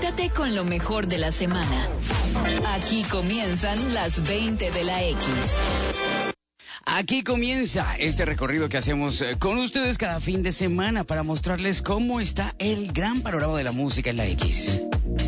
conéctate con lo mejor de la semana. Aquí comienzan las 20 de la X. Aquí comienza este recorrido que hacemos con ustedes cada fin de semana para mostrarles cómo está el gran panorama de la música en la X.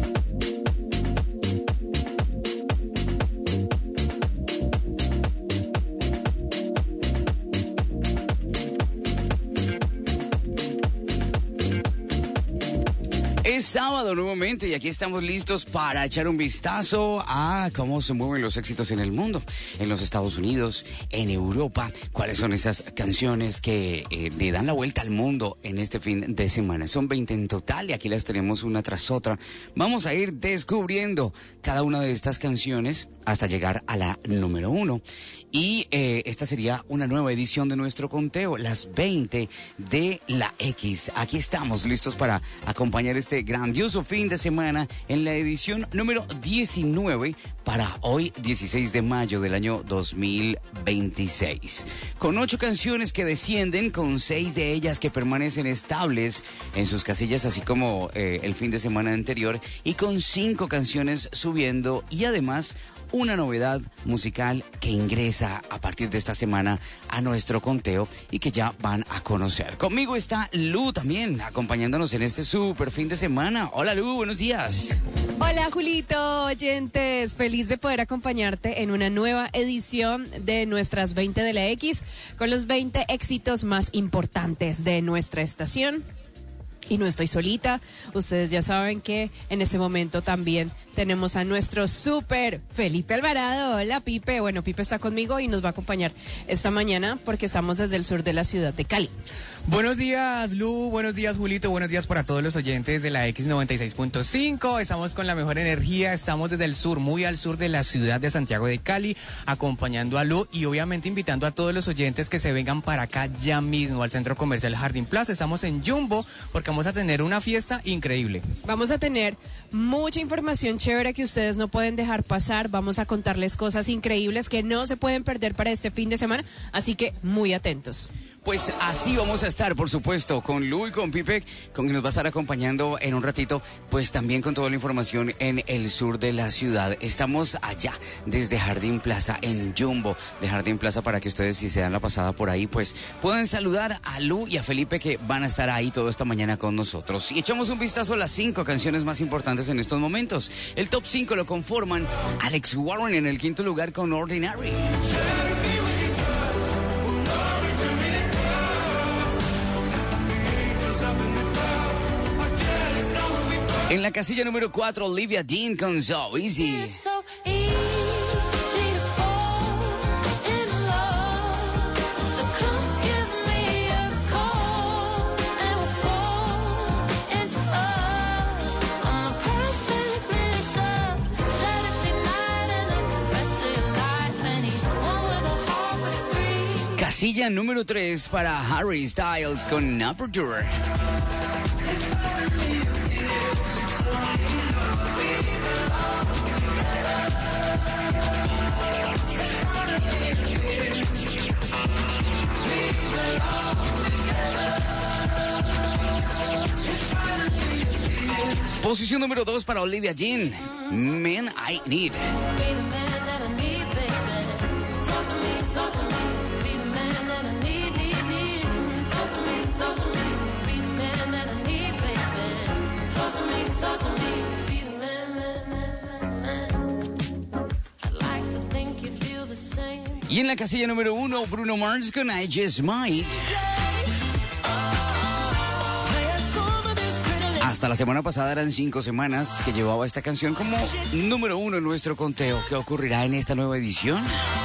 Es sábado nuevamente y aquí estamos listos para echar un vistazo a cómo se mueven los éxitos en el mundo, en los Estados Unidos, en Europa, cuáles son esas canciones que le dan la vuelta al mundo en este fin de semana. Son 20 en total y aquí las tenemos una tras otra. Vamos a ir descubriendo cada una de estas canciones hasta llegar a la número 1. Y esta sería una nueva edición de nuestro conteo, las 20 de la X. Aquí estamos listos para acompañar este grandioso fin de semana en la edición número 19 para hoy 16 de mayo del año 2026. Con 8 canciones que descienden, con 6 de ellas que permanecen estables en sus casillas, así como el fin de semana anterior, y con 5 canciones subiendo y además una novedad musical que ingresa a partir de esta semana a nuestro conteo y que ya van a conocer. Conmigo está Lu también, acompañándonos en este súper fin de semana. Hola Lu, buenos días. Hola Julito, oyentes, feliz de poder acompañarte en una nueva edición de nuestras 20 de la X con los 20 éxitos más importantes de nuestra estación. Y no estoy solita, ustedes ya saben que en ese momento también tenemos a nuestro súper Felipe Alvarado. Hola Pipe, bueno, Pipe está conmigo y nos va a acompañar esta mañana porque estamos desde el sur de la ciudad de Cali. Buenos días Lu, buenos días Julito, buenos días para todos los oyentes de la X96.5. Estamos con la mejor energía, estamos desde el sur, muy al sur de la ciudad de Santiago de Cali, acompañando a Lu y obviamente invitando a todos los oyentes que se vengan para acá ya mismo al Centro Comercial Jardín Plaza. Estamos en Jumbo porque vamos a tener una fiesta increíble. Vamos a tener mucha información chévere que ustedes no pueden dejar pasar. Vamos a contarles cosas increíbles que no se pueden perder para este fin de semana, así que muy atentos. Pues así vamos a estar, por supuesto, con Lu y con Pipe, con quien nos va a estar acompañando en un ratito, pues también con toda la información en el sur de la ciudad. Estamos allá, desde Jardín Plaza, en Jumbo de Jardín Plaza, para que ustedes, si se dan la pasada por ahí, pues puedan saludar a Lu y a Felipe, que van a estar ahí toda esta mañana con nosotros. Y echamos un vistazo a las 5 canciones más importantes en estos momentos. El top 5 lo conforman Alex Warren en el 5º lugar con Ordinary. En la casilla número 4, Olivia Dean con So Easy. Casilla número 3 para Harry Styles con Aperture. Posición número 2 para Olivia Dean, Man I Need. Y en la casilla número 1, Bruno Mars con I Just Might. Hasta la semana pasada eran 5 semanas que llevaba esta canción como número 1 en nuestro conteo. ¿Qué ocurrirá en esta nueva edición?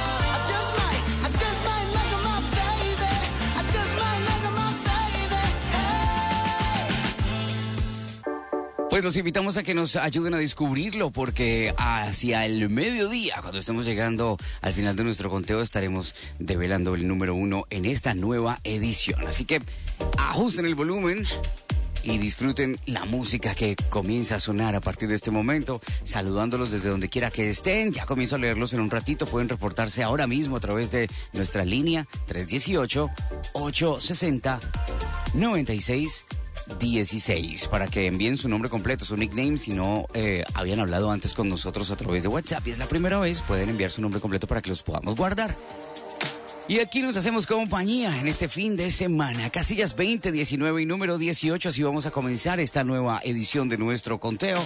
Pues los invitamos a que nos ayuden a descubrirlo, porque hacia el mediodía, cuando estemos llegando al final de nuestro conteo, estaremos develando el número 1 en esta nueva edición. Así que ajusten el volumen y disfruten la música que comienza a sonar a partir de este momento, saludándolos desde donde quiera que estén. Ya comienzo a leerlos en un ratito. Pueden reportarse ahora mismo a través de nuestra línea 318-860-96 16 para que envíen su nombre completo, su nickname, si no habían hablado antes con nosotros a través de WhatsApp y es la primera vez, pueden enviar su nombre completo para que los podamos guardar. Y aquí nos hacemos compañía en este fin de semana. Casillas 20, 19 y número 18. Así vamos a comenzar esta nueva edición de nuestro conteo.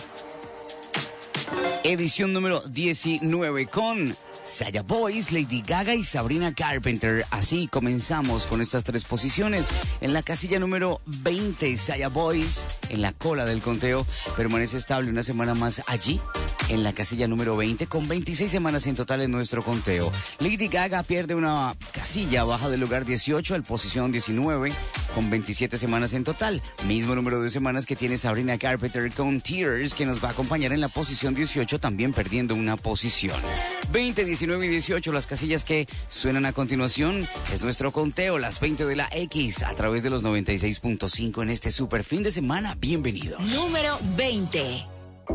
Edición número 19 con Saya Boys, Lady Gaga y Sabrina Carpenter. Así comenzamos con estas tres posiciones. En la casilla número 20, Saya Boys, en la cola del conteo, permanece estable una semana más allí. En la casilla número 20, con 26 semanas en total en nuestro conteo. Lady Gaga pierde una casilla, baja del lugar 18 al posición 19, con 27 semanas en total. Mismo número de semanas que tiene Sabrina Carpenter con Tears, que nos va a acompañar en la posición 18, también perdiendo una posición. 20, 19 y 18, las casillas que suenan a continuación, es nuestro conteo, las 20 de la X, a través de los 96.5 en este super fin de semana. Bienvenidos. Número 20.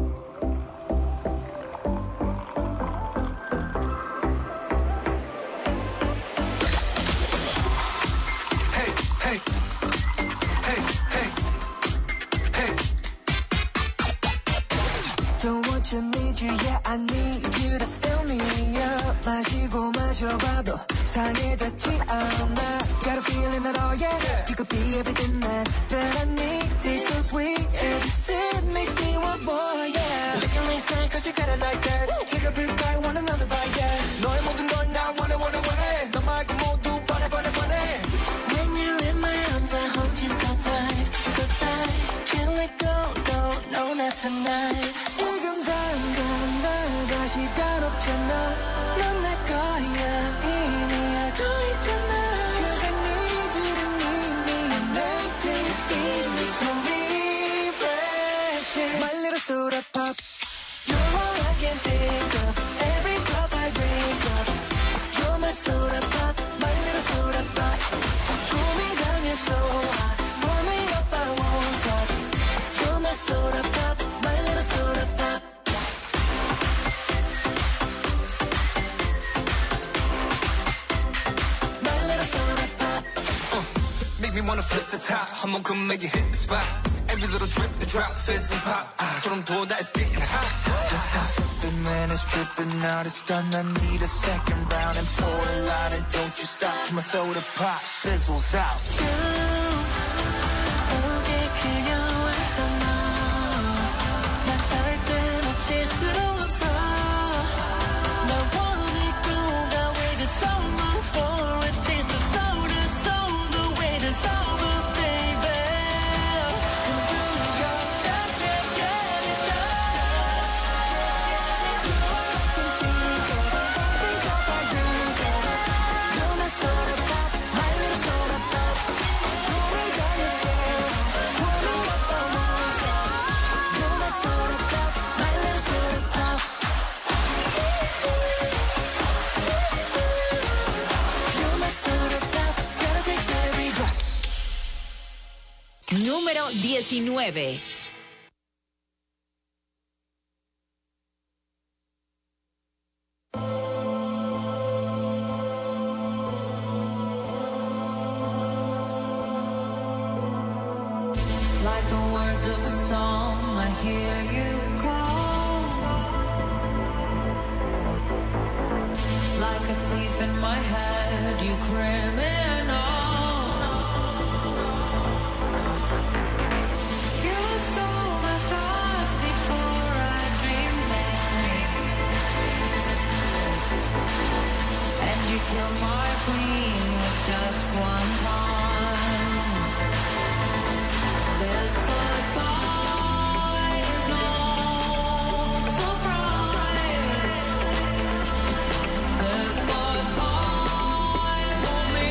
need you, yeah, I need you to fill me up. 마시고 마셔봐도 상해졌지 않아. Got a feeling that, oh yeah, you could be everything that I need. Taste so sweet, every sip makes me want more, yeah. Looking like snack, cause you got it like that. Take a big bite, want another bite, yeah. 너의 모든 걸 나 원해. 너 말고 모두 원해. When you're in my arms, I hold you so tight. Can't let go, no, not tonight. 지금 당장 나가 시간 없잖아. 넌 내 거야, 이미 알고 있잖아. Cause I need you to need me. Make me feel so refreshing. My little soda pop. You're all I can think of. Every cup I drink up. You're my soda pop. My little soda pop. 꿈이 가면 so hot. Pour me up, I won't stop. You're my soda pop. My little soda pop. My little soda pop. Make me wanna flip the top. 한번 come make it hit the spot. Every little drip, the drop, fizz and pop. 소름 돋아, it's getting hot. Just stop sipping, man, it's dripping out. It's done, I need a second round. And pour a lot, and don't you stop till my soda pop fizzles out. 속에 그려왔던 너. 나 절대 놓칠 수 없어. 나 원했고, I waited so long for a taste of soda. So the wait is over, baby. Come to me, go, just can't get enough. Every cup I drink up. You're my soda pop, my little soda pop. Glory got your soul, pour me up, I won't stop. You're my soda pop, my little soda pop. You're my soda pop, gotta take every drop. Número 19. Like the words of a song, I hear you call. Like a thief in my head, you criminal. You stole my thoughts before I dreamed them. And you killed my queen with just one pawn. This goodbye is no surprise. This goodbye won't mean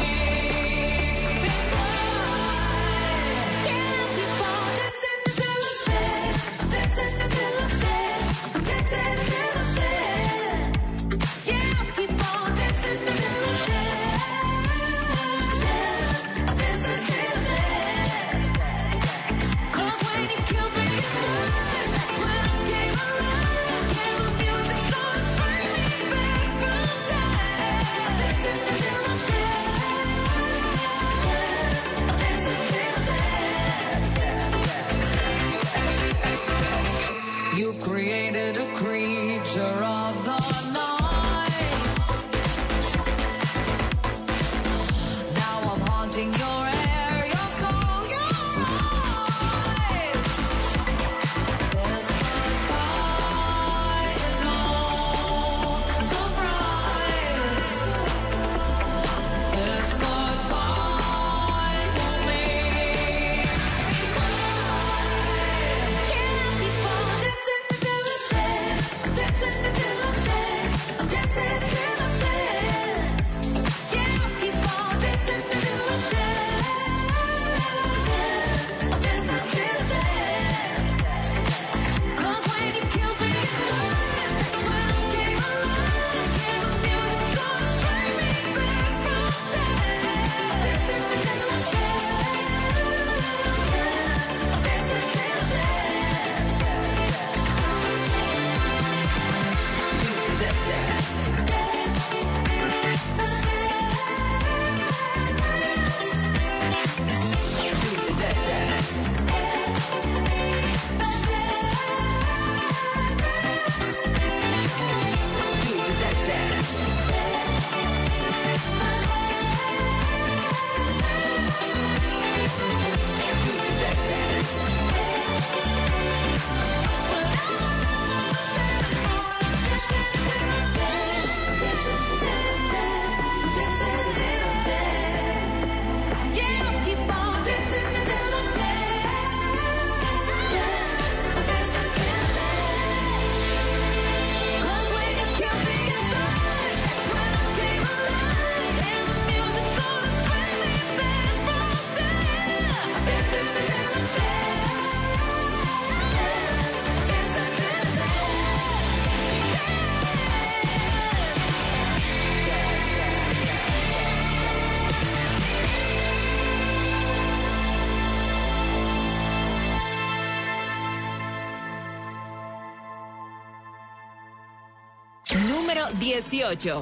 Número 18.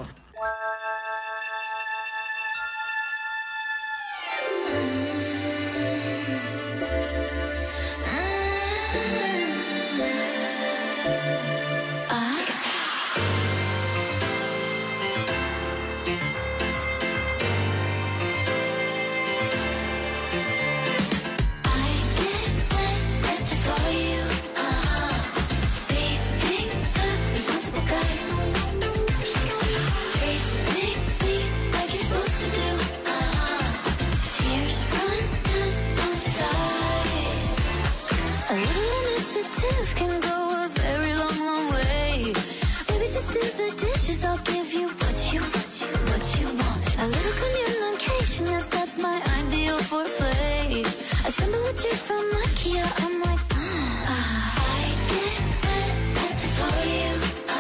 I'll give you what you want. A little communication, yes, that's my ideal foreplay. Assemble a tree from IKEA, I'm like, I get wet at the thought of you.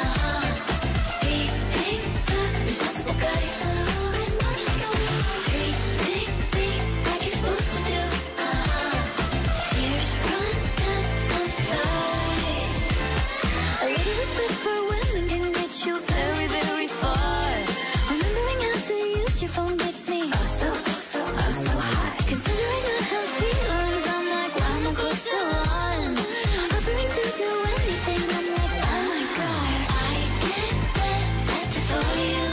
Being the responsible guy, so responsible. Treat me like you're supposed to do. Tears run down my thighs. A little respect for women can get you very, very far. Remembering how to use your phone gets me so high. Considering I have feelings, I'm like, why am I close to one? Offering to do anything, I'm like, oh my god. I get wet at the thought of you.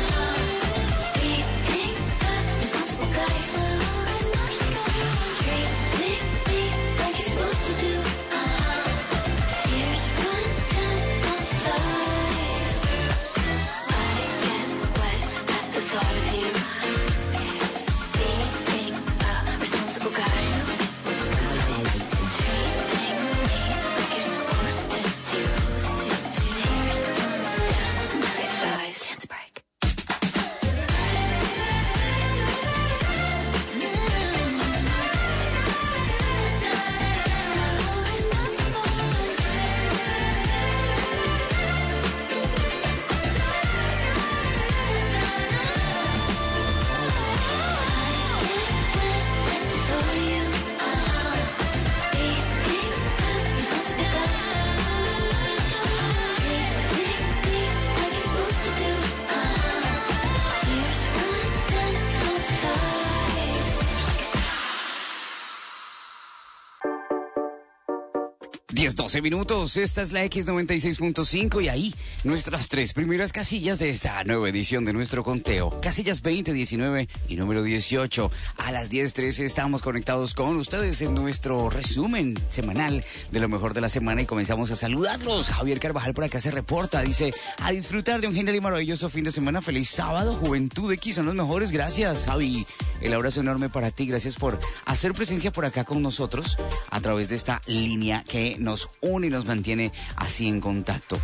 Being the responsible guy, so responsible. Treat me like you're supposed to do. Tears run down my thighs. I get wet at the thought of you. Being a responsible guy. Treating me like you're supposed to do. Tears run down my thighs. Dance break. Diez, 12 minutos, esta es la X96.5 y ahí nuestras tres primeras casillas de esta nueva edición de nuestro conteo. Casillas 20, 19 y número 18. A las 10:13 estamos conectados con ustedes en nuestro resumen semanal de lo mejor de la semana y comenzamos a saludarlos. Javier Carvajal por acá se reporta, dice, a disfrutar de un genial y maravilloso fin de semana. Feliz sábado, Juventud X, son los mejores. Gracias, Javi. El abrazo enorme para ti, gracias por hacer presencia por acá con nosotros a través de esta línea que nos une y nos mantiene así en contacto.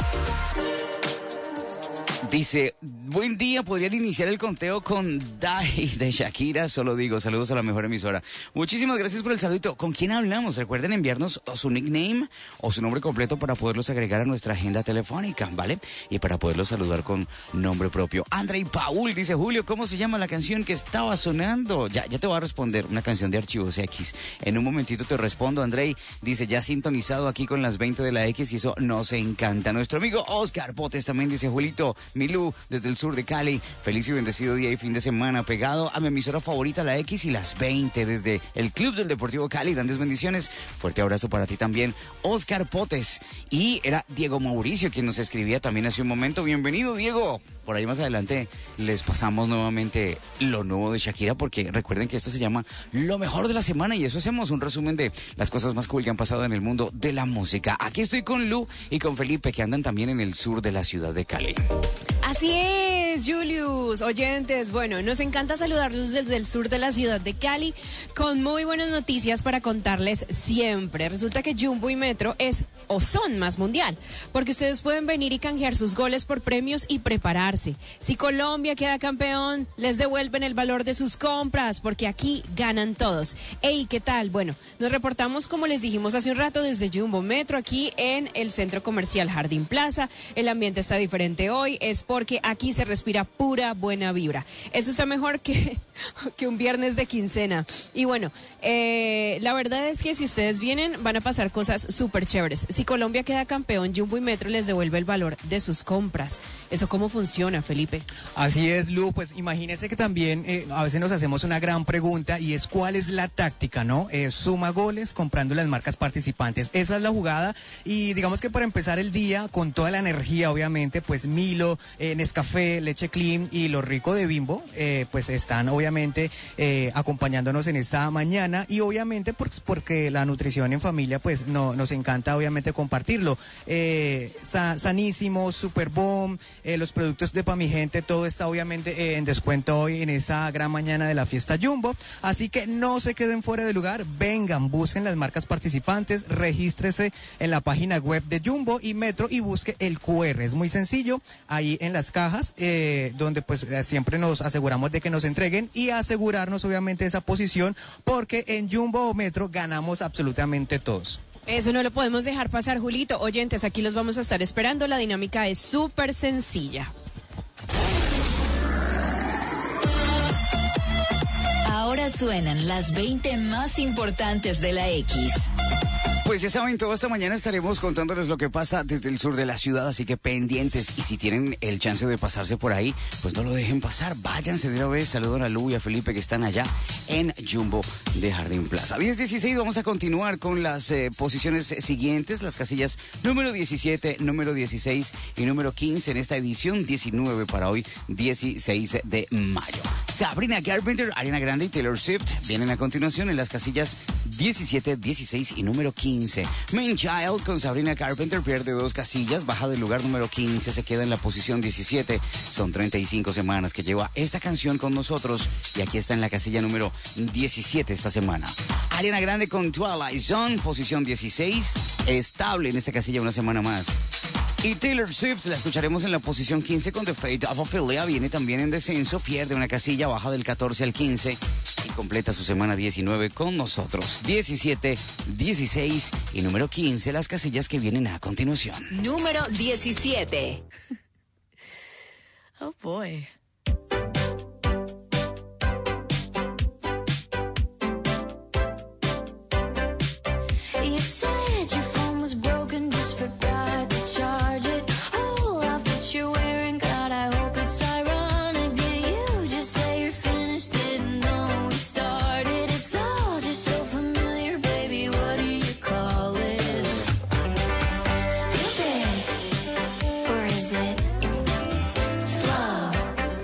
Dice, buen día, podrían iniciar el conteo con Dai de Shakira, solo digo, saludos a la mejor emisora. Muchísimas gracias por el saludito. ¿Con quién hablamos? Recuerden enviarnos su nickname o su nombre completo para poderlos agregar a nuestra agenda telefónica, ¿vale? Y para poderlos saludar con nombre propio. Andrei Paul dice, Julio, ¿cómo se llama la canción que estaba sonando? Ya te voy a responder, una canción de Archivos X. En un momentito te respondo, Andrei. Dice, ya sintonizado aquí con las 20 de la X y eso nos encanta. Nuestro amigo Oscar Potes también dice, Julito, Milú, desde el sur de Cali, feliz y bendecido día y fin de semana, pegado a mi emisora favorita, la X y las 20, desde el Club del Deportivo Cali, grandes bendiciones, fuerte abrazo para ti también, Oscar Potes. Y era Diego Mauricio quien nos escribía también hace un momento, bienvenido Diego. Por ahí más adelante les pasamos nuevamente lo nuevo de Shakira, porque recuerden que esto se llama Lo Mejor de la Semana y eso hacemos un resumen de las cosas más cool que han pasado en el mundo de la música. Aquí estoy con Lu y con Felipe, que andan también en el sur de la ciudad de Cali. Así es, Julius, oyentes. Bueno, nos encanta saludarlos desde el sur de la ciudad de Cali con muy buenas noticias para contarles siempre. Resulta que Jumbo y Metro es o son más mundial, porque ustedes pueden venir y canjear sus goles por premios y prepararse. Si Colombia queda campeón, les devuelven el valor de sus compras, porque aquí ganan todos. Ey, ¿qué tal? Bueno, nos reportamos, como les dijimos hace un rato, desde Jumbo Metro, aquí en el Centro Comercial Jardín Plaza. El ambiente está diferente hoy, es porque aquí se respira respira pura buena vibra. Eso está mejor que un viernes de quincena. Y bueno, la verdad es que si ustedes vienen van a pasar cosas súper chéveres. Si Colombia queda campeón, Jumbo y Metro les devuelve el valor de sus compras. ¿Eso cómo funciona, Felipe? Así es, Lu, pues imagínese que también a veces nos hacemos una gran pregunta y es ¿cuál es la táctica, no? Suma goles comprando las marcas participantes. Esa es la jugada y digamos que para empezar el día con toda la energía, obviamente, pues Milo, Nescafé, Leche Clean y lo rico de Bimbo, pues están obviamente acompañándonos en esta mañana y obviamente porque la nutrición en familia pues nos encanta obviamente compartirlo. Sanísimo, Super Bomb, los productos de Pa' Mi Gente, todo está obviamente en descuento hoy en esta gran mañana de la fiesta Jumbo, así que no se queden fuera de lugar, vengan, busquen las marcas participantes, regístrese en la página web de Jumbo y Metro y busque el QR, es muy sencillo, ahí en las cajas, donde pues siempre nos aseguramos de que nos entreguen y asegurarnos obviamente esa posición, porque en Jumbo o Metro ganamos absolutamente todos. Eso no lo podemos dejar pasar, Julito. Oyentes, aquí los vamos a estar esperando. La dinámica es súper sencilla. Ahora suenan las 20 más importantes de la X. Pues ya saben, toda esta mañana estaremos contándoles lo que pasa desde el sur de la ciudad, así que pendientes. Y si tienen el chance de pasarse por ahí, pues no lo dejen pasar. Váyanse de una vez. Saludan a Lu y a Felipe que están allá en Jumbo de Jardín Plaza. 10:16, vamos a continuar con las posiciones siguientes. Las casillas número 17, número 16 y número 15 en esta edición 19 para hoy, 16 de mayo. Sabrina Carpenter, Ariana Grande y Taylor Swift vienen a continuación en las casillas 17, 16 y número 15. Man Child con Sabrina Carpenter pierde 2 casillas, baja del lugar número 15, se queda en la posición 17. Son 35 semanas que lleva esta canción con nosotros y aquí está en la casilla número 17 esta semana. Ariana Grande con Twilight Zone, posición 16, estable en esta casilla una semana más. Y Taylor Swift la escucharemos en la posición 15 con The Fate of Ophelia, viene también en descenso, pierde una casilla, baja del 14 al 15 y completa su semana 19 con nosotros. 17, 16 y número 15, las casillas que vienen a continuación. Número 17. Oh boy. You said your phone was broken, just forgot to charge it. Whole outfit you're wearing, God, I hope it's ironic. Did you just say you're finished? Didn't know we started. It's all just so familiar, baby. What do you call it? Stupid, or is it slow?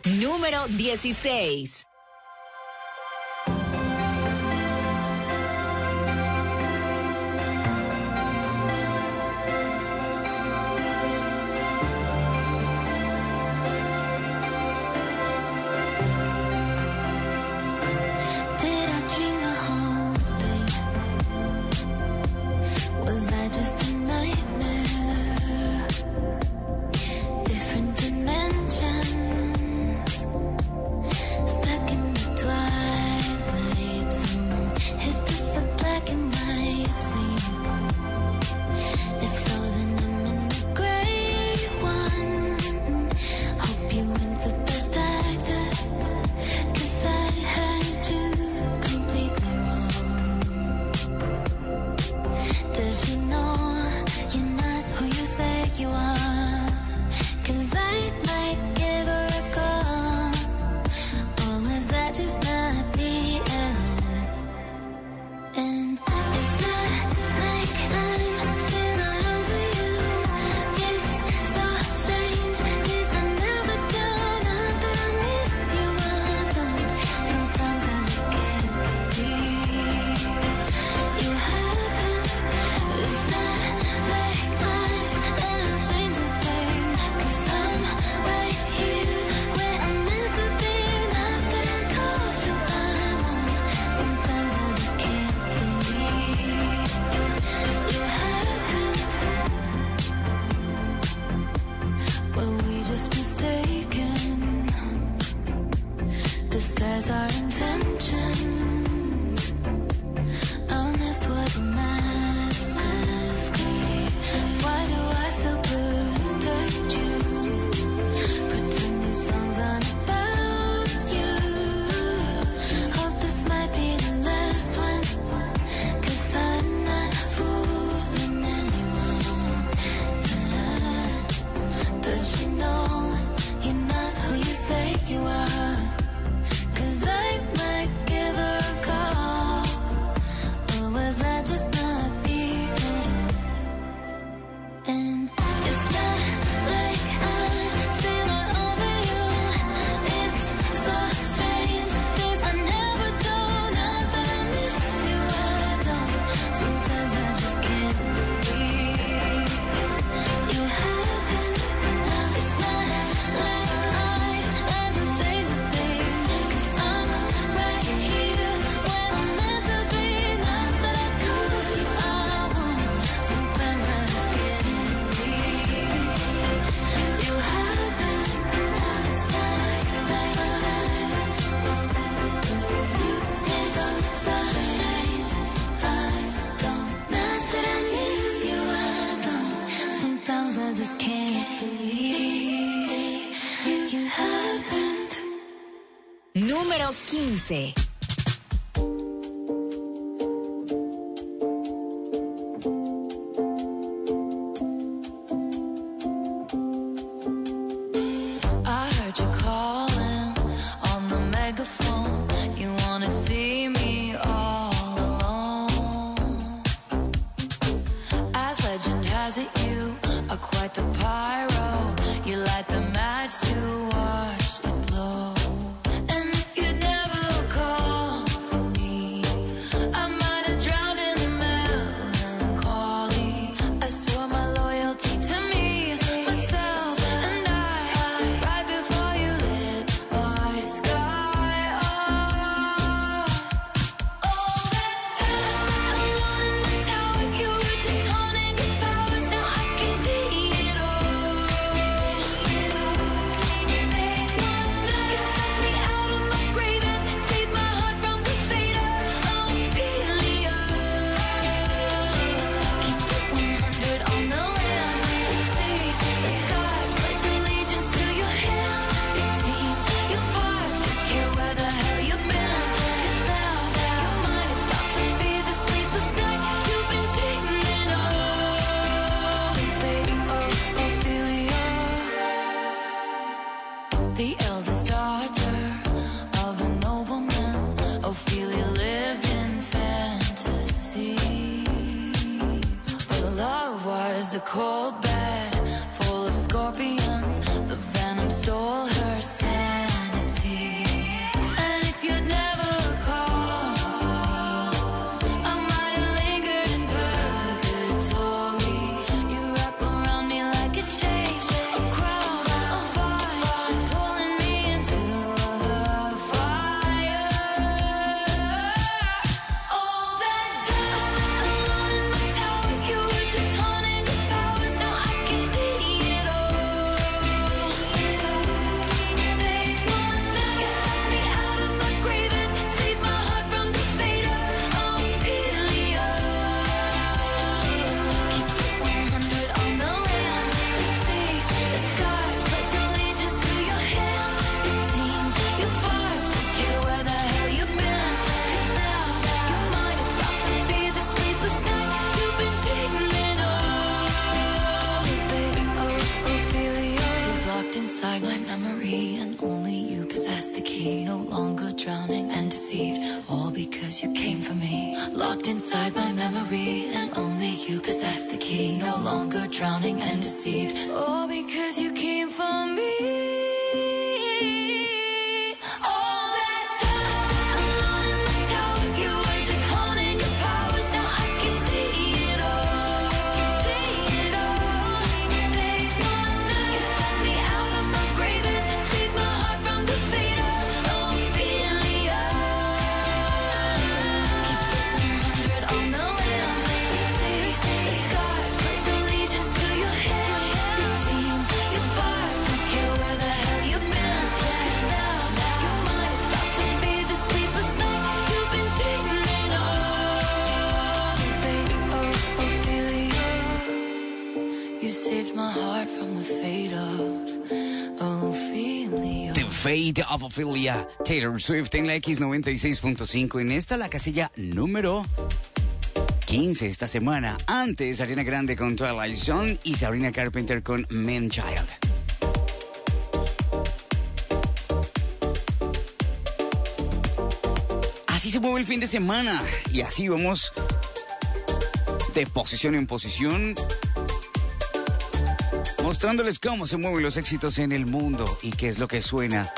Número 16. Did I dream the whole thing? Was I just a nightmare? Different dimensions, stuck in the twilight zone. Is this a black and white thing? If so, then I'm in the gray one. Hope you went the best actor, 'cause I had you completely wrong. Does she know you're not who you say you are? 'Cause I might give her a call. Or was that just not me at all? And it's not like I'm still not over you. It's so strange, 'cause I never do. Not that I miss you, I don't. Sometimes I just can't believe you happened. It's not like I'll change a thing, 'cause I'm right here where I'm meant to be. Not that I call you, I won't. Sometimes I just can't believe you happened. Were we just mistaken? Disguise our intentions. Our nest was a mask. Why do I still protect you? Pretend these songs aren't about you. Hope this might be the last one, 'cause I'm not fooling anyone. Does she know you're not who you say you are? 'Cause I might give her a call. Or was I just not me at all? And it's not like I'm still not over you. It's so strange, 'cause I never do. Not that I miss you, I don't. Sometimes I just can't believe you happened. It's not like I had to change a thing, 'cause I'm right here where I'm meant to be. Not that I could, I won't. Sometimes I just can't believe you happened. It's not like it's so strange, I don't. Not that I miss you, I don't. Sometimes I just can't believe you happened. Número 15. I heard you calling on the megaphone. You wanna see me all alone. As legend has it, you are quite the pyro. You light the match to watch it blow. And if you'd never called for me, I might have drowned in the melancholy. I swore my loyalty to me, myself, and I. Right before you lit my sky up. All that time alone in my tower, you were just honing your powers. Now I can see it all. was a cold bed full of scorpions. The venom stole her sanity. memory, and only you possess the key. No longer drowning and deceived, all because you came for me. Locked inside my memory, and only you possess the key. No longer drowning and deceived, all because you came for me. All that time, alone in my tower, you were just honing your powers. Now I can see it all. See it all. Take my night. You took me out of my grave and saved my heart from the fate of Ophelia. Keep it 100 on the limb. The sky, put your allegiance to your hand. Your team, your vibes, don't care where the hell you've been. 'Cause now you're mine. It's about to be the sleepless night you've been dreaming of. Fate of Ophelia, you saved my heart from the fate of Ophelia. The Fate of Ophelia, Taylor Swift en la X96.5. En esta la casilla número 15 esta semana. Antes, Ariana Grande con Twilight Zone y Sabrina Carpenter con Man Child. Así se mueve el fin de semana y así vamos de posición en posición, mostrándoles cómo se mueven los éxitos en el mundo y qué es lo que suena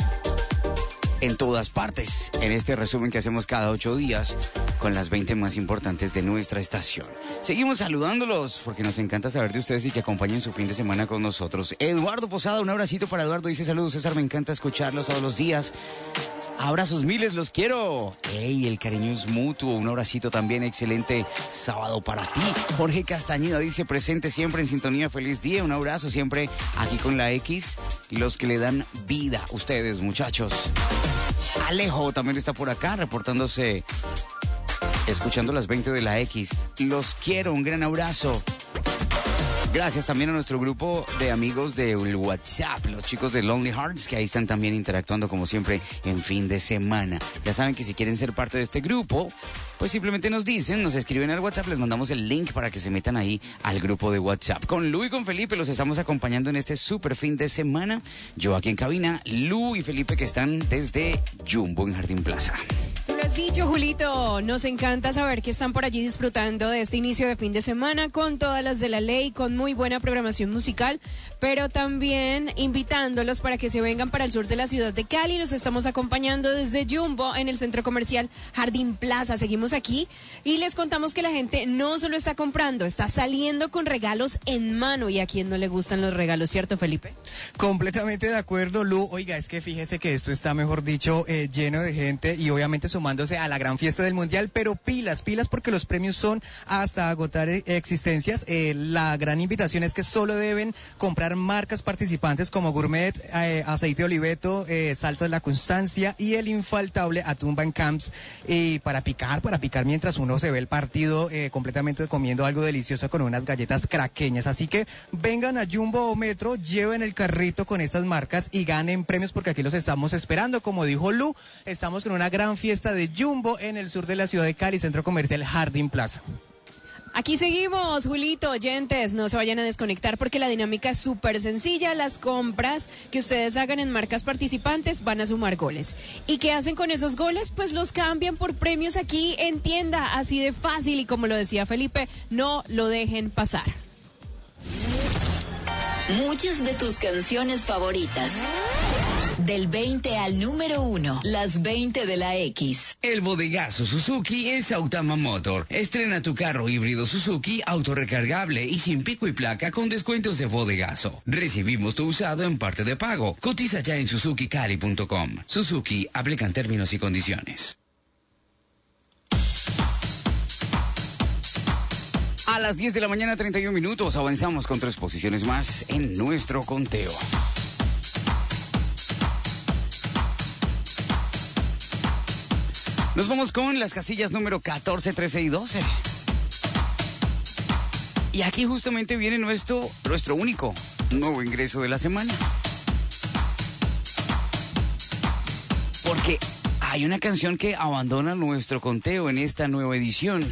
en todas partes, en este resumen que hacemos cada 8 días con las 20 más importantes de nuestra estación. Seguimos saludándolos porque nos encanta saber de ustedes y que acompañen su fin de semana con nosotros. Eduardo Posada, un abracito para Eduardo, dice: saludos César, me encanta escucharlos todos los días. Abrazos miles, los quiero. ¡Ey! El cariño es mutuo. Un abracito también. Excelente sábado para ti. Jorge Castañeda dice: presente siempre en sintonía. Feliz día. Un abrazo siempre aquí con la X. Los que le dan vida. Ustedes, muchachos. Alejo también está por acá reportándose, escuchando las 20 de la X. Los quiero. Un gran abrazo. Gracias también a nuestro grupo de amigos del WhatsApp, los chicos de Lonely Hearts, que ahí están también interactuando como siempre en fin de semana. Ya saben que si quieren ser parte de este grupo, pues simplemente nos dicen, nos escriben al WhatsApp, les mandamos el link para que se metan ahí al grupo de WhatsApp. Con Lu y con Felipe los estamos acompañando en este súper fin de semana. Yo aquí en cabina, Lu y Felipe que están desde Jumbo en Jardín Plaza. Tú lo has dicho, Julito. Nos encanta saber que están por allí disfrutando de este inicio de fin de semana con todas las de la ley, con muy buena programación musical, pero también invitándolos para que se vengan para el sur de la ciudad de Cali. Los estamos acompañando desde Jumbo en el centro comercial Jardín Plaza. Seguimos aquí y les contamos que la gente no solo está comprando, está saliendo con regalos en mano. ¿Y a quién no le gustan los regalos, cierto, Felipe? Completamente de acuerdo, Lu. Oiga, es que fíjese que esto está, mejor dicho, lleno de gente y obviamente sumándose a la gran fiesta del Mundial, pero pilas porque los premios son hasta agotar existencias. La gran invitación es que solo deben comprar marcas participantes como Gourmet, Aceite de Oliveto, Salsa de la Constancia y el infaltable Atún Van Camps, para picar mientras uno se ve el partido, completamente comiendo algo delicioso con unas galletas craqueñas. Así que vengan a Jumbo o Metro, lleven el carrito con estas marcas y ganen premios porque aquí los estamos esperando. Como dijo Lu, estamos con una gran fiesta de Jumbo en el sur de la ciudad de Cali, centro comercial Jardín Plaza. Aquí seguimos, Julito, oyentes, no se vayan a desconectar porque la dinámica es súper sencilla. Las compras que ustedes hagan en marcas participantes van a sumar goles. ¿Y qué hacen con esos goles? Pues los cambian por premios aquí en tienda, así de fácil. Y como lo decía Felipe, no lo dejen pasar. Muchas de tus canciones favoritas. Del 20 al número 1, las 20 de la X. El bodegazo Suzuki es Autama Motor. Estrena tu carro híbrido Suzuki autorrecargable y sin pico y placa con descuentos de bodegazo. Recibimos tu usado en parte de pago. Cotiza ya en suzukicali.com. Suzuki, aplican términos y condiciones. A las 10 de la mañana, 31 minutos, avanzamos con 3 posiciones más en nuestro conteo. Nos vamos con las casillas número 14, 13 y 12. Y aquí justamente viene nuestro único nuevo ingreso de la semana. Porque hay una canción que abandona nuestro conteo en esta nueva edición.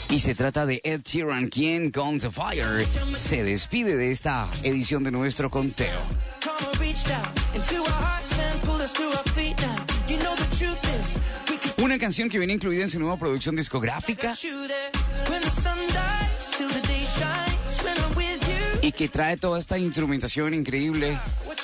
Y se trata de Ed Sheeran, quien con The Fire se despide de esta edición de nuestro conteo. Una canción que viene incluida en su nueva producción discográfica y que trae toda esta instrumentación increíble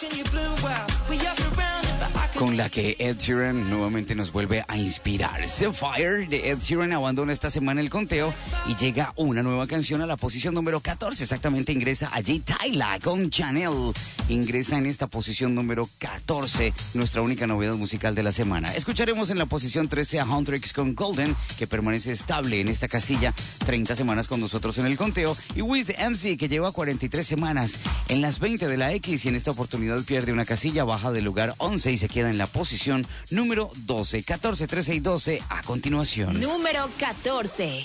con la que Ed Sheeran nuevamente nos vuelve a inspirar. Sapphire de Ed Sheeran abandona esta semana el conteo y llega una nueva canción a la posición número 14. Exactamente, ingresa allí Tyla con Chanel. Ingresa en esta posición número 14, nuestra única novedad musical de la semana. Escucharemos en la posición 13 a Huntrix con Golden, que permanece estable en esta casilla, 30 semanas con nosotros en el conteo. Y Wiz the MC, que lleva 43 semanas en las 20 de la X y en esta oportunidad pierde una casilla, baja del lugar 11 y se queda en la posición número 12. 14, 13 y 12 a continuación. Número 14.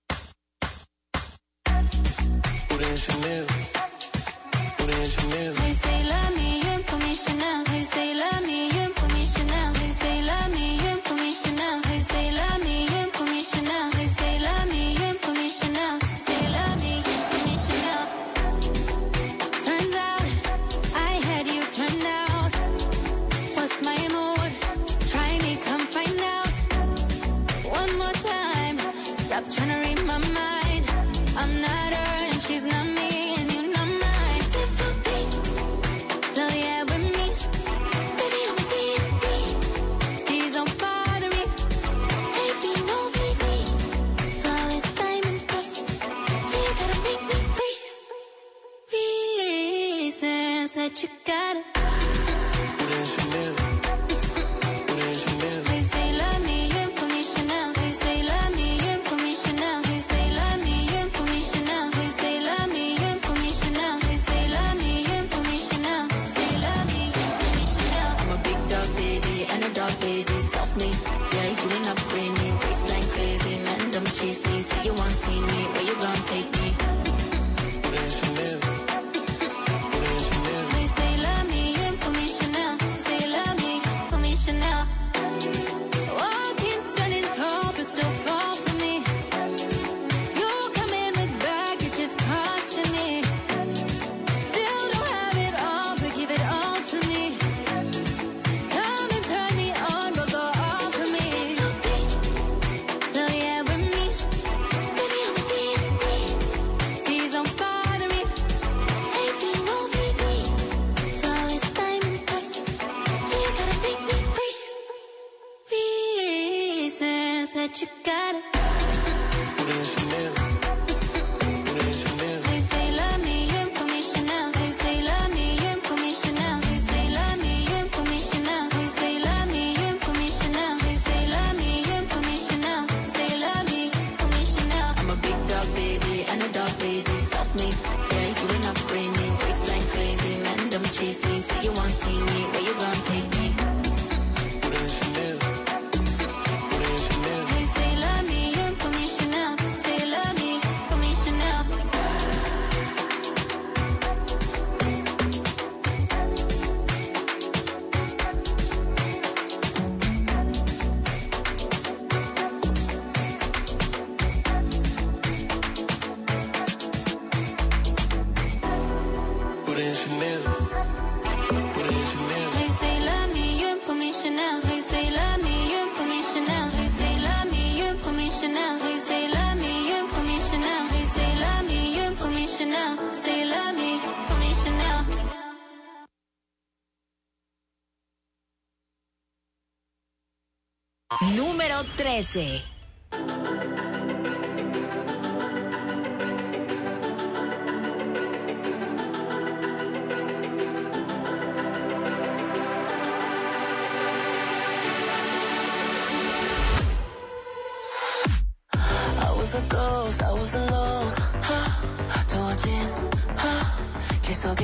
They say love me, you ain't for me, Chanel. They say love me, you ain't for me, Chanel. They say love me, you ain't for me, Chanel. They say love me, you ain't for me, Chanel. They say love me, you ain't for me, Chanel. Say love me, for me, Chanel. Turns out I had you turned out. What's my mood? Try me, come find out. One more time, stop trying to read my mind. I'm not her and she's not me, and you're not mine. No, yeah, with me, baby, I'm a D&D. Please don't bother me. Hey, be no VV. Flawless diamond dust. You gotta make me freeze. Reasons that you gotta. They say love me, you ain't for me, Chanel. They say love me, you ain't for me, Chanel. They say love me, you ain't for me, Chanel. They say love me, you ain't for me, Chanel. They say love me, you ain't for me, Chanel. Say love me, you ain't for me, Chanel. I'm a big dog baby and a dog baby, soft me. Yeah, you ain't upgrade me, waistline crazy, man, don't chase me. Say you want see me, where you gon' take me? They say love me, you ain't for me, Chanel. Say love me, for me, Chanel. Walking standing tall, but still fall for me. You come in with baggage, it's costing me. Still don't have it all, but give it all to me. Come and turn me on, but go all for me. No, yeah, with me, baby, I'm a D&D. Please don't bother me. Hey, be no VV. Flawless diamond dust. You gotta make me freeze. Reasons that you gotta. They say love me, you ain't for me, Chanel. They say love me, you ain't for me, Chanel. They say love me, you ain't for me, Chanel. They say love me, you ain't for me, Chanel. They say love me, you ain't for me, Chanel. Say love me, for me, Chanel. I'm a big dog baby and a dog baby, soft me. Yeah, you ain't upgrade me, waistline crazy, man, don't chase me. Say you want see me, where you gon' take me? They say love me, you ain't for me, Chanel. Say love me, for me, Chanel. They say love me, you ain't for me, Chanel. They say love me, you ain't for me, Chanel. They say love me, you ain't for me, Chanel. They say love me, you ain't for me, Chanel. They say love me, you ain't for me, Chanel. Say love me, for me, Chanel. Número 13. I was a ghost, I was alone. 두어진 길 속에.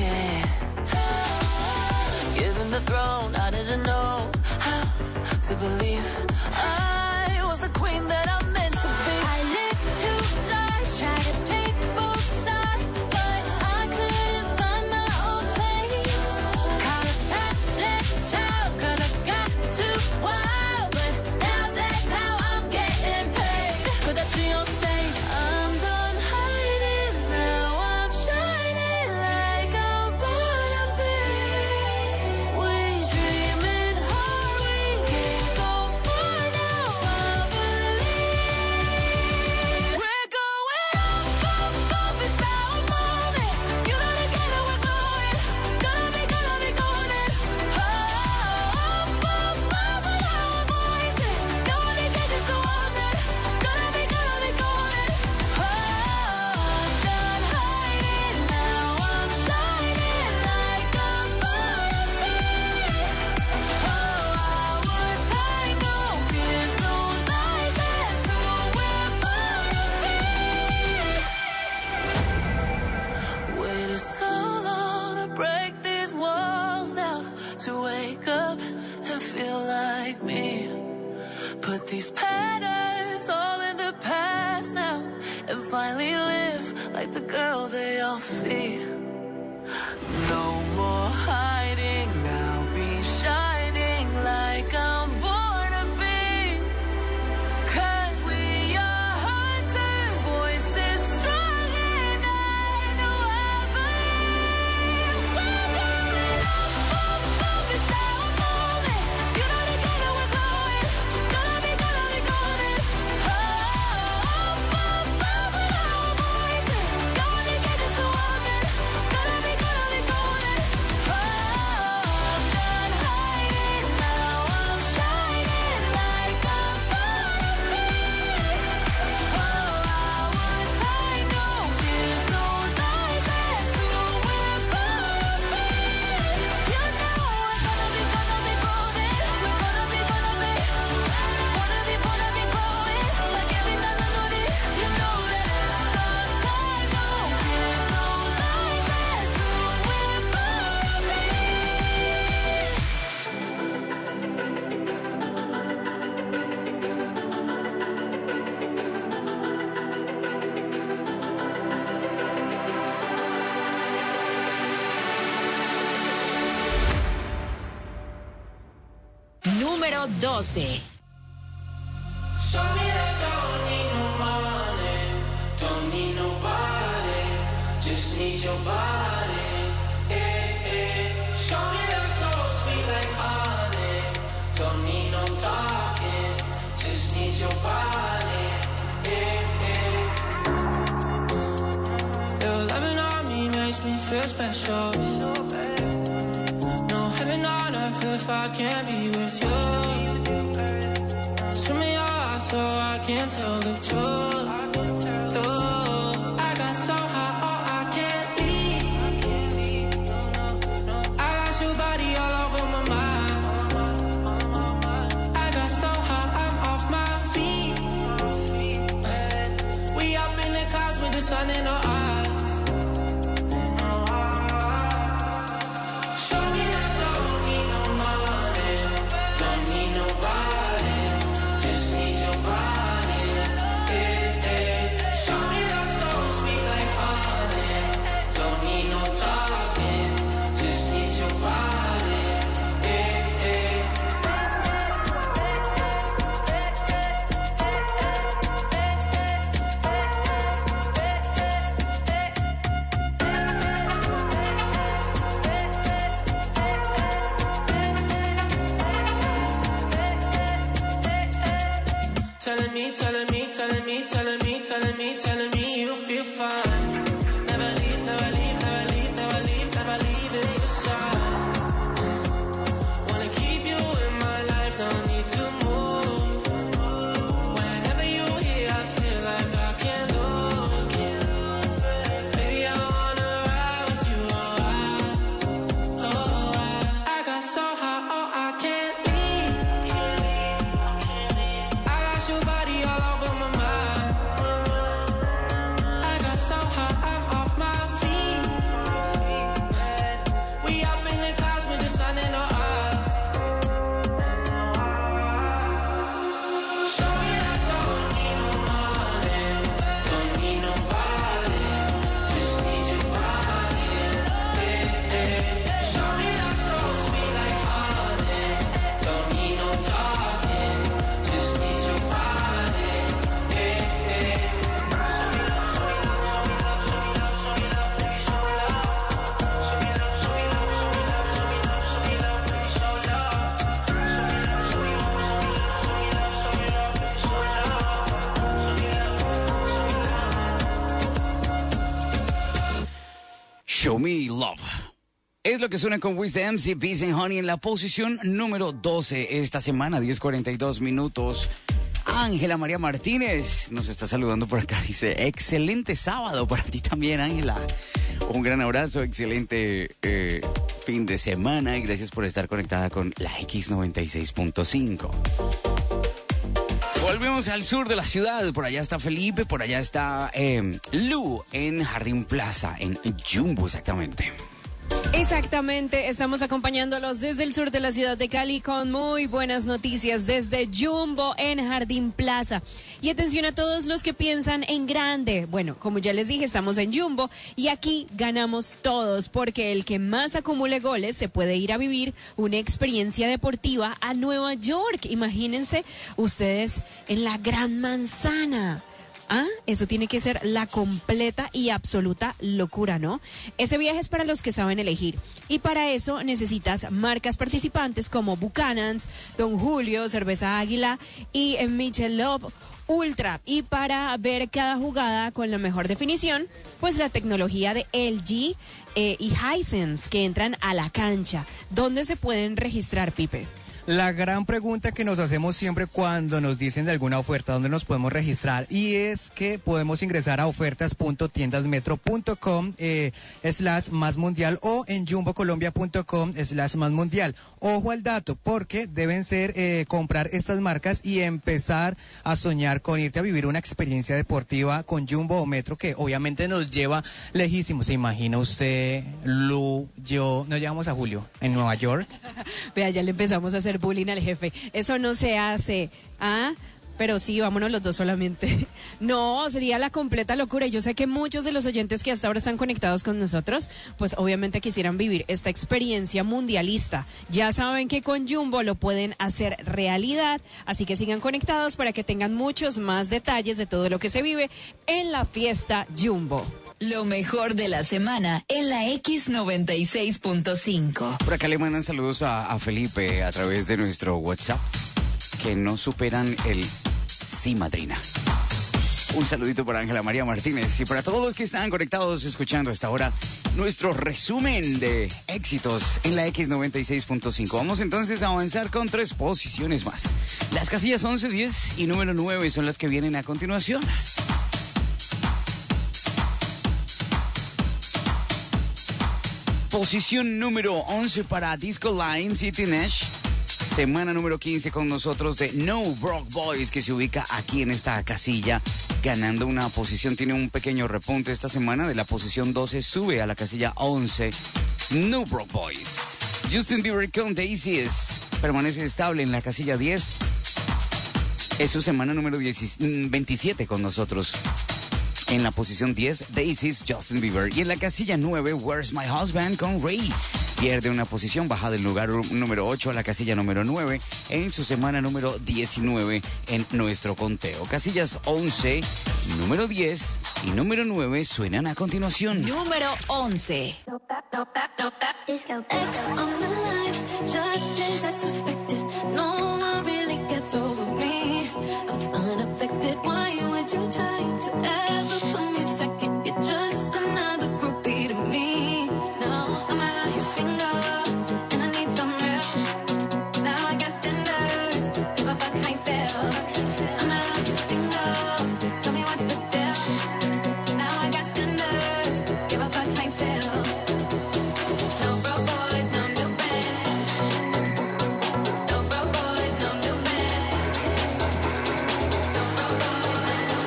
Given the throne, I didn't know how to believe I was the queen that I'm meant to be. I lived two lives, tried to play both sides, but I couldn't find my own place. Caught a bad child, 'cause I got too wild, but now that's how I'm getting paid. But that's on stage. these patterns all in the past now, and finally live like the girl they all see. No more hiding, now be shining like I'm born to be. 'Cause we are hunters, voices strong and I know I believe. We're going up, it's our moment. You know together we're going. Gonna be golden. Up with our voices. Going to get us to woman. Gonna be golden. I'm not hiding now, I'm shining like I'm born to be. Our time, no fears, no lies, that's who we're born to be. You know we're gonna be golden. We're gonna be wanna be growing like every melody. You know that it's our time, no fears, no lies, that's who we're born to be. Número 12. Show me that don't need no money, don't need nobody, just need your body. Show me that soul sweet like honey, don't need no talking, just need your body. Your loving on me makes me feel special. No heaven on earth if I can't be with you. Swim me out so I can tell the truth. I got so high, oh, I can't leave. I got your body all over my mind. I got so high, I'm off my feet. We up in the clouds with the sun in our eyes. Show me that don't need no money, don't need nobody, just need your body. Show me that soul sweet like honey, don't need no talking, just need your body. Telling me, telling me, telling me, telling me, telling me, telling me you feel fine. Never leave, never leave, never leave, never leave, never leave in your side. Wanna keep you in my life, no need to move. Whenever you're here, I feel like I can't lose. Baby, I wanna ride with you, I got so high, oh, I can't leave. I got your body all over my mind. I got so high, I'm off my feet. We up in the clouds with the sun in our eyes. Show me that don't need no money, don't need nobody, just need your body. Show me that soul sweet like honey, don't need no talking, just need your body. Show Me Love. Es lo que suena con Wiz the MC, Beats and Honey en la posición número 12 esta semana, 10:42 minutos. Ángela María Martínez nos está saludando por acá, dice, excelente sábado para ti también, Ángela. Un gran abrazo, excelente fin de semana y gracias por estar conectada con la X96.5. Volvemos al sur de la ciudad, por allá está Felipe, por allá está Lu en Jardín Plaza, en Jumbo exactamente. Exactamente, estamos acompañándolos desde el sur de la ciudad de Cali con muy buenas noticias desde Jumbo en Jardín Plaza. Y atención a todos los que piensan en grande. Bueno, como ya les dije, estamos en Jumbo y aquí ganamos todos porque el que más acumule goles se puede ir a vivir una experiencia deportiva a Nueva York. Imagínense ustedes en la Gran Manzana. Ah, eso tiene que ser la completa y absoluta locura, ¿no? Ese viaje es para los que saben elegir. Y para eso necesitas marcas participantes como Buchanan's, Don Julio, Cerveza Águila y Michelob Ultra. Y para ver cada jugada con la mejor definición, pues la tecnología de LG y Hisense que entran a la cancha. ¿Dónde se pueden registrar, Pipe? La gran pregunta que nos hacemos siempre cuando nos dicen de alguna oferta, ¿dónde nos podemos registrar? Y es que podemos ingresar a ofertas.tiendasmetro.com /más mundial o en jumbocolombia.com /más mundial. Ojo al dato, porque deben ser comprar estas marcas y empezar a soñar con irte a vivir una experiencia deportiva con Jumbo o Metro, que obviamente nos lleva lejísimo. ¿Se imagina usted, Lu, yo, nos llevamos a Julio en Nueva York? Vea, ya le empezamos a hacer bullying al jefe. Eso no se hace. ¿Ah? Pero sí, vámonos los dos solamente. No, sería la completa locura. Y yo sé que muchos de los oyentes que hasta ahora están conectados con nosotros, pues obviamente quisieran vivir esta experiencia mundialista. Ya saben que con Jumbo lo pueden hacer realidad. Así que sigan conectados para que tengan muchos más detalles de todo lo que se vive en la fiesta Jumbo. Lo mejor de la semana en la X96.5. Por acá le mandan saludos a Felipe a través de nuestro WhatsApp, que no superan el sí, madrina. Un saludito para Ángela María Martínez y para todos los que están conectados escuchando hasta ahora nuestro resumen de éxitos en la X96.5. Vamos entonces a avanzar con 3 posiciones más. Las casillas 11, 10 y número 9 son las que vienen a continuación. Posición número 11 para Disco Line, City Nash. Semana número 15 con nosotros de No Broke Boys, que se ubica aquí en esta casilla, ganando una posición. Tiene un pequeño repunte esta semana. De la posición 12 sube a la casilla 11. No Broke Boys. Justin Bieber con Daisies permanece estable en la casilla 10. Es su semana número 27 con nosotros. En la posición 10, Daisies, Justin Bieber. Y en la casilla 9, Where's My Husband con Ray. Pierde una posición, baja del lugar número 8 a la casilla número 9 en su semana número 19 en nuestro conteo. Casillas 11, número 10 y número 9 suenan a continuación. Número 11. Disco. X on the line, just as I suspected. No one really gets over me. I'm unaffected. Why would you try to ever put me second? You're just another groupie to me. No, I'm out here single, and I need some real. Now I got standards. Give a fuck how you feel. I'm out here single. Tell me what's the deal. Now I got standards. Give a fuck how you feel. No broke boys, no new friends. No broke boys, no new friends. No broke boys, no new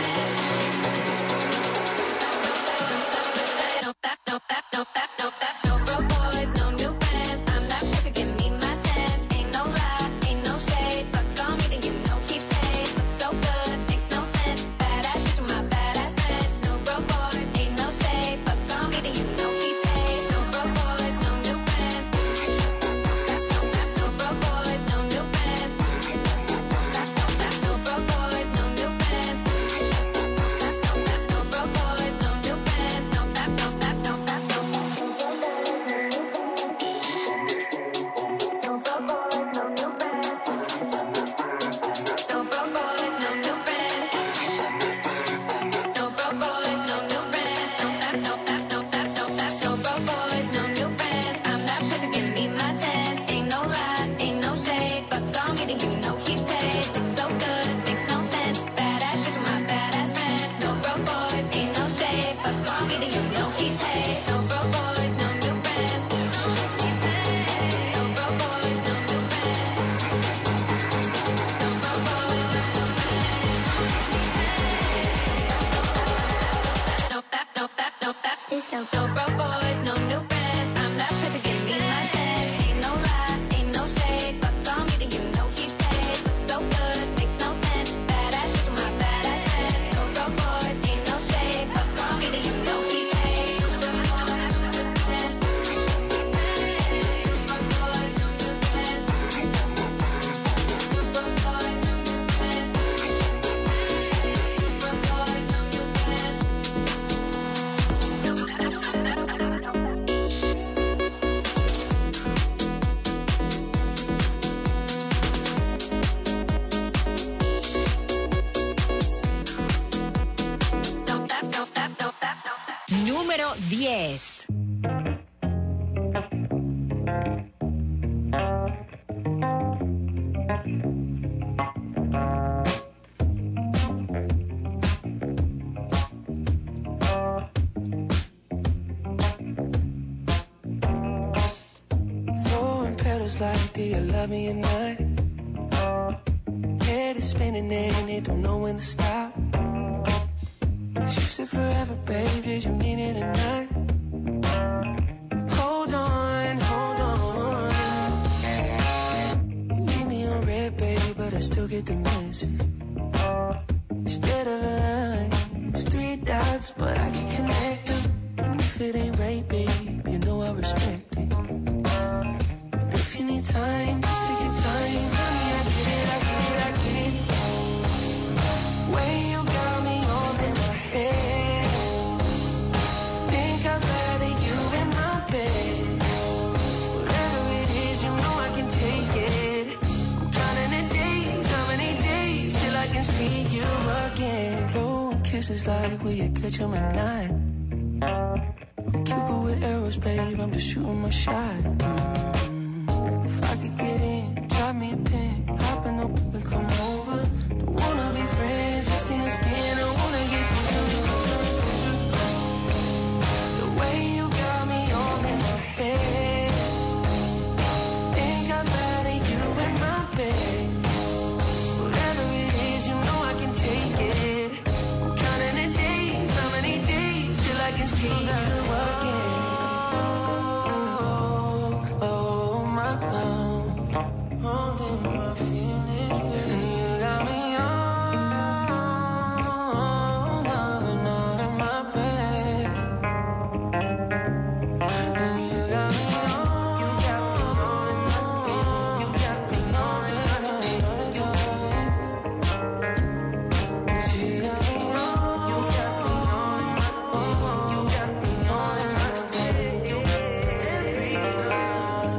friends. No that, no that, no that, no that. No broke boys, no new friends. I'm that bitch, you give me my tens. Ain't no lie, ain't no shade. Fuck on me, then you know he paid. Look so good, makes no sense. Badass bitch with my badass friends. No broke boys, ain't no shade. Fuck on me, then you know he paid. No broke boys, no new friends. No broke boys, no new friends. No broke boys, no new friends. No broke boys, no new friends. No that, no that, no that, no that. No broke boys, no new friends. No broke boys, no new friends. No broke boys, no new friends. No that, no that, no that, no that. No broke boys, no new friends. I'm that bitch, you give me my tens. Ain't no lie, ain't no shade. Fuck on me, then you know he paid. Look so good, makes no sense. Badass bitch with my badass friends. No broke boys, ain't no shade. Fuck on me, then you know he paid. No broke boys, no new friends. No broke boys, no new friends. No broke boys, no new friends. No that, no that, no that. Disco. No broke boys, no new friends. I'm that Número 10. Throwing petals like, do you love me or not? Head is spinning and it don't know when to stop. You said forever, babe, did you mean it or not? Hold on, hold on. You leave me on red, babe, but I still get the message. Instead of a line, it's 3 dots, but I can connect them. And if it ain't right, babe, you know I respect it. But if you need time, just take your time. Honey, I get it, I get it, I get it. Way you got me all in my head. Think I'd rather you in my bed. Whatever it is, you know I can take it. I'm counting the days, how many days till I can see you again. Blowing kisses like, will you catch 'em or not? I'm Cupid with arrows, babe, I'm just shooting my shot. If I could get in, drop me a pin, hop in the whip and come over. Don't wanna be friends, just in skin, I wanna get closer. The way you got me all in my head. Think I'd rather you in my bed. Whatever it is, you know I can take it. I'm counting the days, how many days till I can see you again. Oh, my love, holding my feelings, baby. You got me on, loving all in my bed. And you got me on, you got me all in my bed. You got me all in my bed. You got me on, you got me all in my bed. You got me all in my bed. Every time.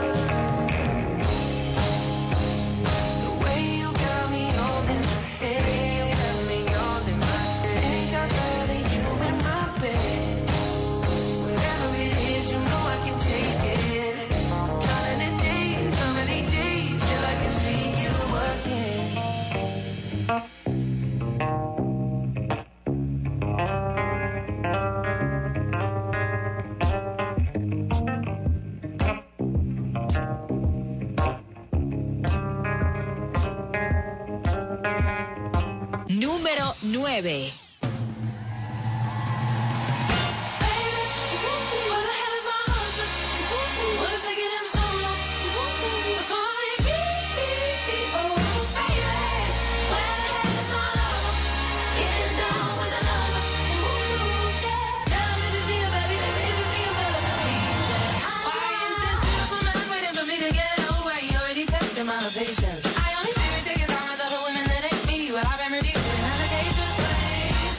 The way you got me all in my head. You got me all in my head. Think I'd rather you in my bed. Whatever it is, you know I can take it. Counting the days, how many days till I can see you again. Número 9. Where the hell is my husband? What is taking him so long to find me? Oh, baby, where the hell is my lover? Getting down with another. Tell me to see him, baby. If you see him, tell us he's dead. Why is this beautiful man waiting for me to get away? He already tested my patience. I only see me taking time with other women that ain't me, but I've been reduced in an efficacious way.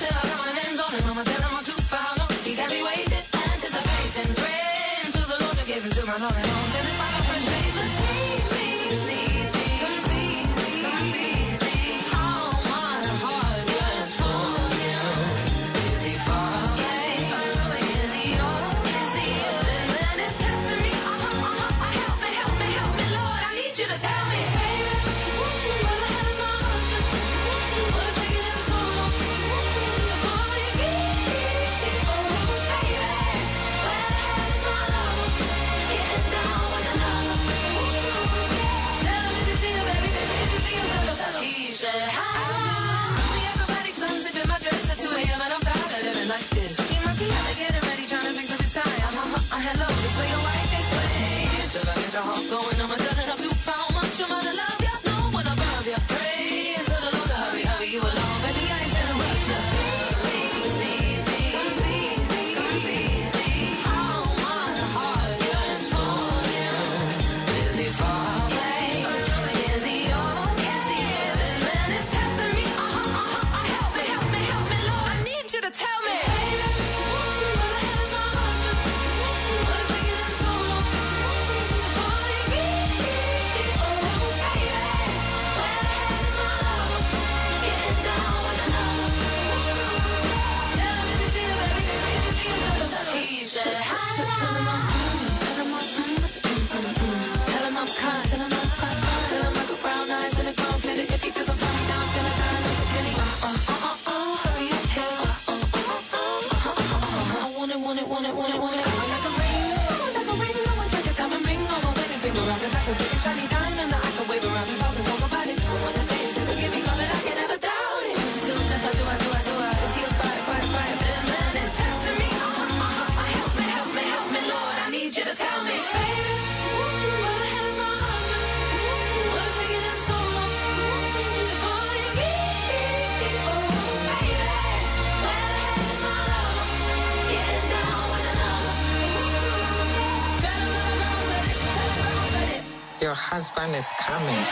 Your husband is coming.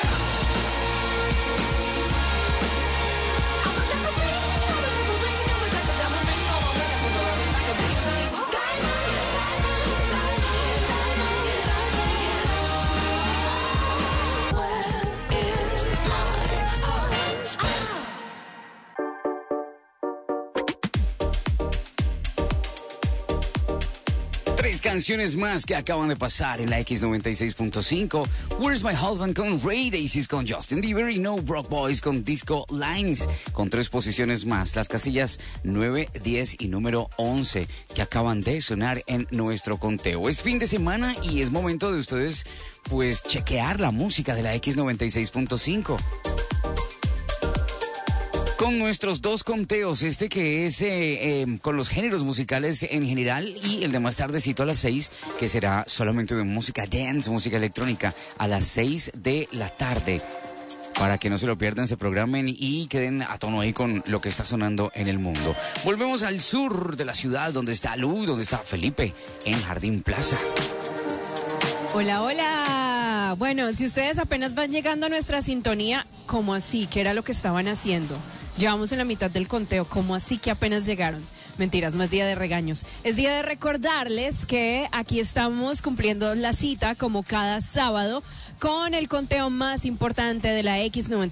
Tres canciones más que acaban de pasar en la X96.5. Where's My Husband con Ray Daisies con Justin Bieber y No Broke Boys con Disco Lines. Con tres posiciones más, las casillas 9, 10 y número 11 que acaban de sonar en nuestro conteo. Es fin de semana y es momento de ustedes pues chequear la música de la X96.5. Con nuestros dos conteos, este que es con los géneros musicales en general y el de más tardecito a las 6, que será solamente de música dance, música electrónica, a las 6 de la tarde. Para que no se lo pierdan, se programen y queden a tono ahí con lo que está sonando en el mundo. Volvemos al sur de la ciudad, donde está Lu, donde está Felipe, en Jardín Plaza. Hola, hola. Bueno, si ustedes apenas van llegando a nuestra sintonía, ¿cómo así? ¿Qué era lo que estaban haciendo? Llevamos en la mitad del conteo, ¿cómo así que apenas llegaron? Mentiras, no es día de regaños. Es día de recordarles que aquí estamos cumpliendo la cita como cada sábado con el conteo más importante de la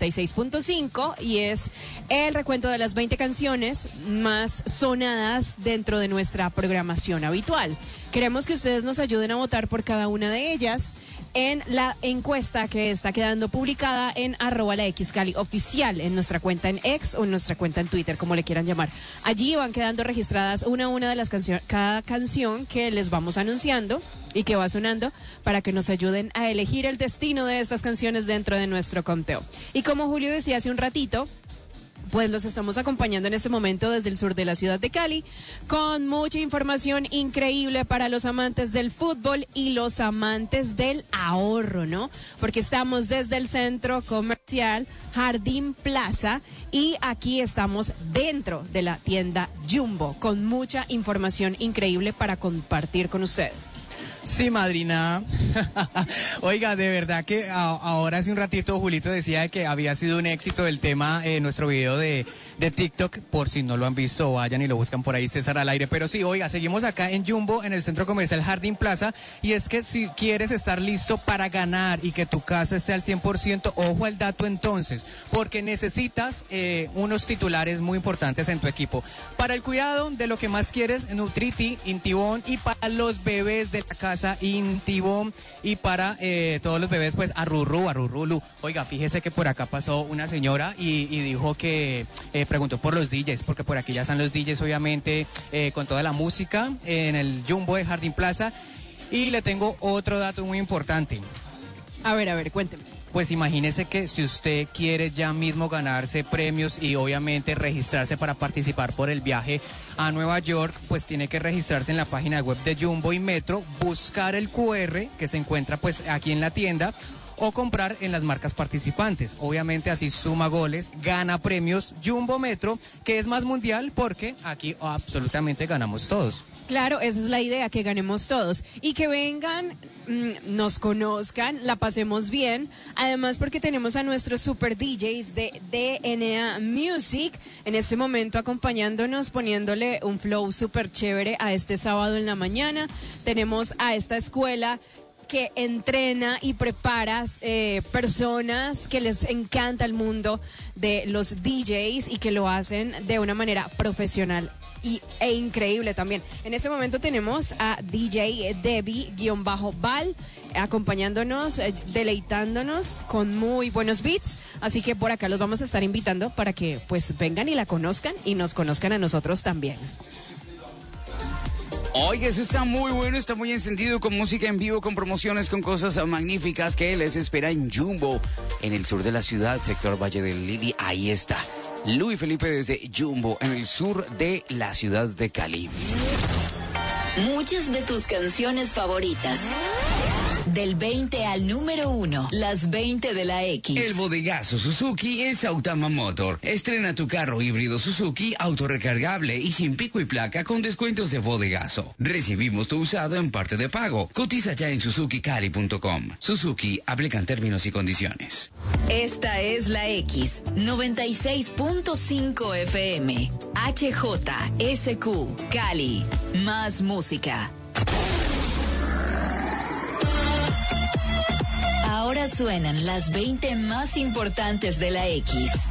X96.5 y es el recuento de las 20 canciones más sonadas dentro de nuestra programación habitual. Queremos que ustedes nos ayuden a votar por cada una de ellas en la encuesta que está quedando publicada en @laxcali oficial, en nuestra cuenta en X o en nuestra cuenta en Twitter, como le quieran llamar. Allí van quedando registradas una a una de las canciones, cada canción que les vamos anunciando y que va sonando para que nos ayuden a elegir el destino de estas canciones dentro de nuestro conteo. Y como Julio decía hace un ratito, pues los estamos acompañando en este momento desde el sur de la ciudad de Cali con mucha información increíble para los amantes del fútbol y los amantes del ahorro, ¿no? Porque estamos desde el centro comercial Jardín Plaza y aquí estamos dentro de la tienda Jumbo con mucha información increíble para compartir con ustedes. Sí, madrina. Oiga, de verdad que ahora hace un ratito Julito decía que había sido un éxito el tema, nuestro video de TikTok. Por si no lo han visto, vayan y lo buscan por ahí, César al aire. Pero sí, oiga, seguimos acá en Jumbo, en el centro comercial Jardín Plaza. Y es que si quieres estar listo para ganar y que tu casa esté al 100%, ojo al dato entonces, porque necesitas unos titulares muy importantes en tu equipo. Para el cuidado de lo que más quieres, Nutriti, Intibón, y para los bebés de la casa, Intibón, y para todos los bebés, pues Arrurulu. Oiga, fíjese que por acá pasó una señora y dijo que preguntó por los DJs, porque por aquí ya están los DJs, obviamente, con toda la música en el Jumbo de Jardín Plaza. Y le tengo otro dato muy importante. A ver, cuénteme. Pues imagínese que si usted quiere ya mismo ganarse premios y obviamente registrarse para participar por el viaje a Nueva York, pues tiene que registrarse en la página web de Jumbo y Metro, buscar el QR que se encuentra pues aquí en la tienda o comprar en las marcas participantes. Obviamente así suma goles, gana premios. Jumbo Metro, que es más mundial porque aquí absolutamente ganamos todos. Claro, esa es la idea, que ganemos todos y que vengan, nos conozcan, la pasemos bien. Además, porque tenemos a nuestros super DJs de DNA Music en este momento acompañándonos, poniéndole un flow súper chévere a este sábado en la mañana. Tenemos a esta escuela que entrena y prepara personas que les encanta el mundo de los DJs y que lo hacen de una manera profesional e increíble también. En este momento tenemos a DJ Debbie-Val acompañándonos, deleitándonos con muy buenos beats, así que por acá los vamos a estar invitando para que pues vengan y la conozcan y nos conozcan a nosotros también. Oye, eso está muy bueno, está muy encendido, con música en vivo, con promociones, con cosas magníficas que les espera en Jumbo, en el sur de la ciudad, sector Valle del Lili. Ahí está, Lu y Felipe desde Jumbo, en el sur de la ciudad de Cali. Muchas de tus canciones favoritas, Del 20 al número 1, las 20 de la X. El bodegazo Suzuki es Autama Motor. Estrena tu carro híbrido Suzuki autorrecargable y sin pico y placa con descuentos de bodegazo. Recibimos tu usado en parte de pago. Cotiza ya en suzukicali.com. Suzuki, aplican términos y condiciones. Esta es la X, 96.5 FM. HJSQ, Cali. Más música. Ahora suenan las 20 más importantes de la X.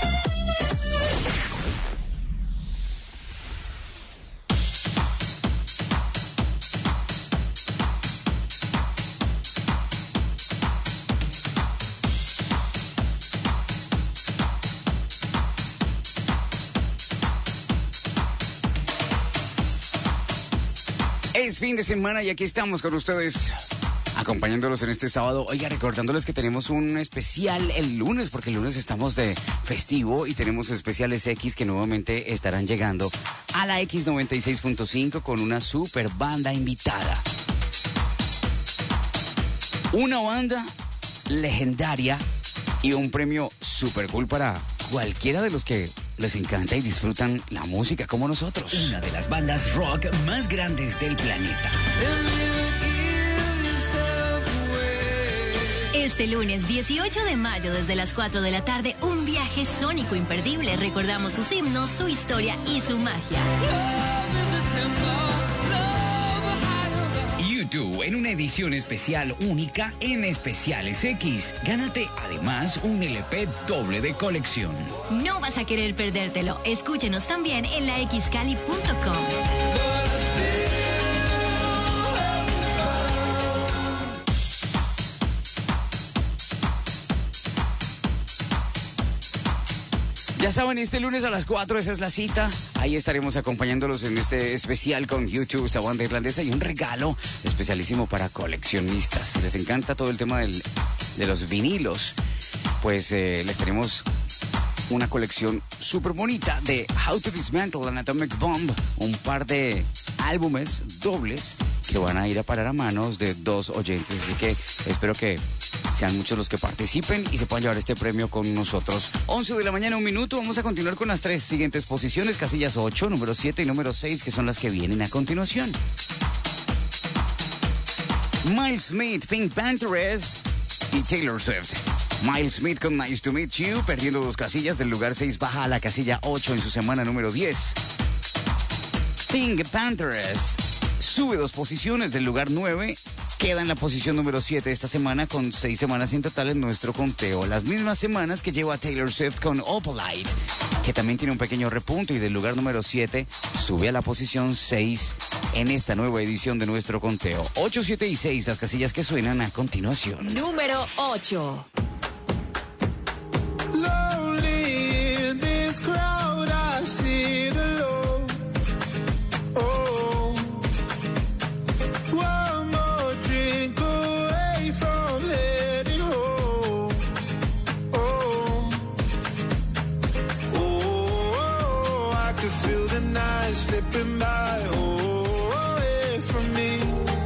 Es fin de semana y aquí estamos con ustedes, acompañándolos en este sábado. Oiga, recordándoles que tenemos un especial el lunes, porque el lunes estamos de festivo y tenemos especiales X que nuevamente estarán llegando a la X96.5 con una super banda invitada. Una banda legendaria y un premio super cool para cualquiera de los que les encanta y disfrutan la música como nosotros. Una de las bandas rock más grandes del planeta. Este lunes 18 de mayo desde las 4 de la tarde, un viaje sónico imperdible. Recordamos sus himnos, su historia y su magia. YouTube en una edición especial única en Especiales X. Gánate además un LP doble de colección. No vas a querer perdértelo. Escúchenos también en la xcali.com. Ya saben, este lunes a las 4, esa es la cita. Ahí estaremos acompañándolos en este especial con YouTube, esta banda irlandesa, y un regalo especialísimo para coleccionistas. Si les encanta todo el tema de los vinilos, pues les tenemos una colección súper bonita de How to Dismantle an Atomic Bomb, un par de álbumes dobles que van a ir a parar a manos de 2 oyentes. Así que espero que sean muchos los que participen y se puedan llevar este premio con nosotros. 11 de la mañana, 1 minuto. Vamos a continuar con las 3 siguientes posiciones, casillas 8, número 7 y número 6, que son las que vienen a continuación. Miles Smith, Pink Panthers y Taylor Swift. Miles Smith con Nice to Meet You, perdiendo 2 casillas. Del lugar 6 baja a la casilla 8 en su semana número 10. Pink Panthers sube 2 posiciones. Del lugar 9 queda en la posición número 7 esta semana, con 6 semanas en total en nuestro conteo. Las mismas semanas que lleva Taylor Swift con Opalite, que también tiene un pequeño repunto, y del lugar número 7 sube a la posición 6 en esta nueva edición de nuestro conteo. 8, 7 y 6, las casillas que suenan a continuación. Número 8. Lonely in this crowd, I sit alone. Oh, one more drink away from heading home. Oh, oh, I could feel the night slipping by. Oh, away from me.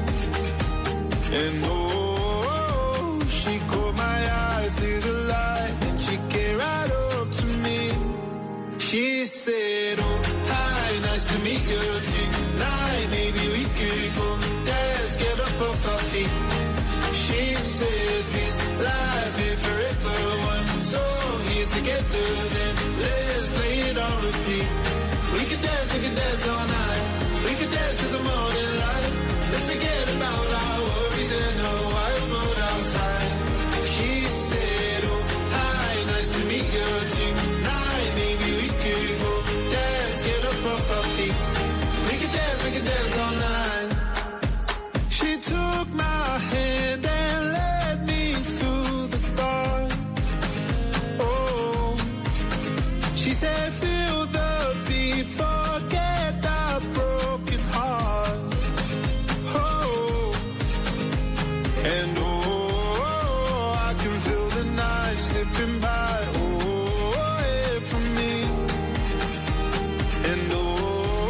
And oh, she caught my eye through the light, and she came right up to me. She said, oh, hi, nice to meet you tonight. Maybe we could go dance, get up off our feet. She said, this life is forever one, so here together, then let's play it on repeat. We could dance all night. We could dance to the morning light. Let's forget about our worries and the whiteboard outside. She said, oh, hi, nice to meet you tonight. Maybe we could go dance, get up off our feet. We could dance all night. She took my hand and led me through the dark. Oh, she said, feel the beat, forget the broken heart. Oh, and oh, I can feel the night slipping by. Oh, away from me. And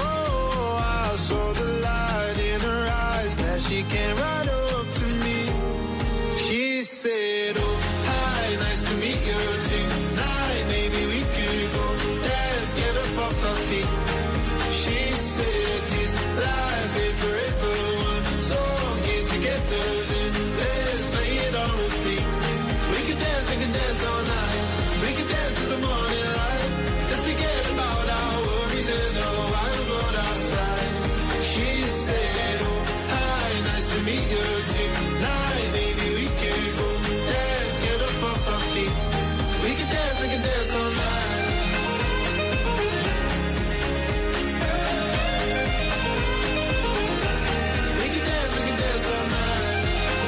oh, I saw the light in her eyes as she came right up to me. feet. She said this life ain't forever. One song here together, then let's play it on repeat. We can dance all night. We can dance to the morning light. Let's forget about our worries and the wild world outside. She said, oh, hi, nice to meet you tonight. Maybe we can go dance, get up off our feet. We can dance all night. We can dance all night.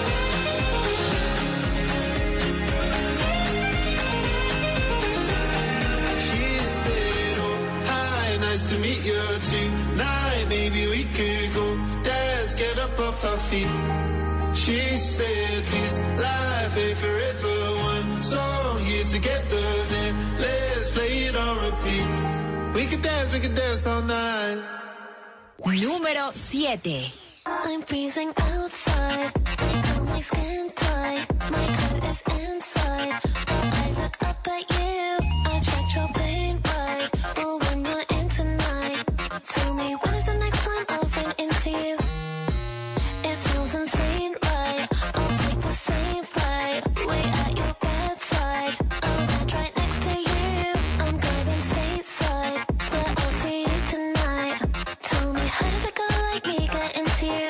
She said, oh, hi, nice to meet you tonight. Maybe we could go dance, get up off our feet. She said this life ain't forever. One song here together, then let's play it on repeat. We can dance all night. Número 7. I'm freezing outside. I feel my skin tight. My coat is inside. But I look up at you. I tried your pain right. But when you're in tonight, tell me when is the next time I'll run into you? It sounds insane, right? I'll take the same flight. Wait at your bedside. I'll land right next to you. I'm going stateside. Where I'll see you tonight. Tell me how did a girl like me get into you?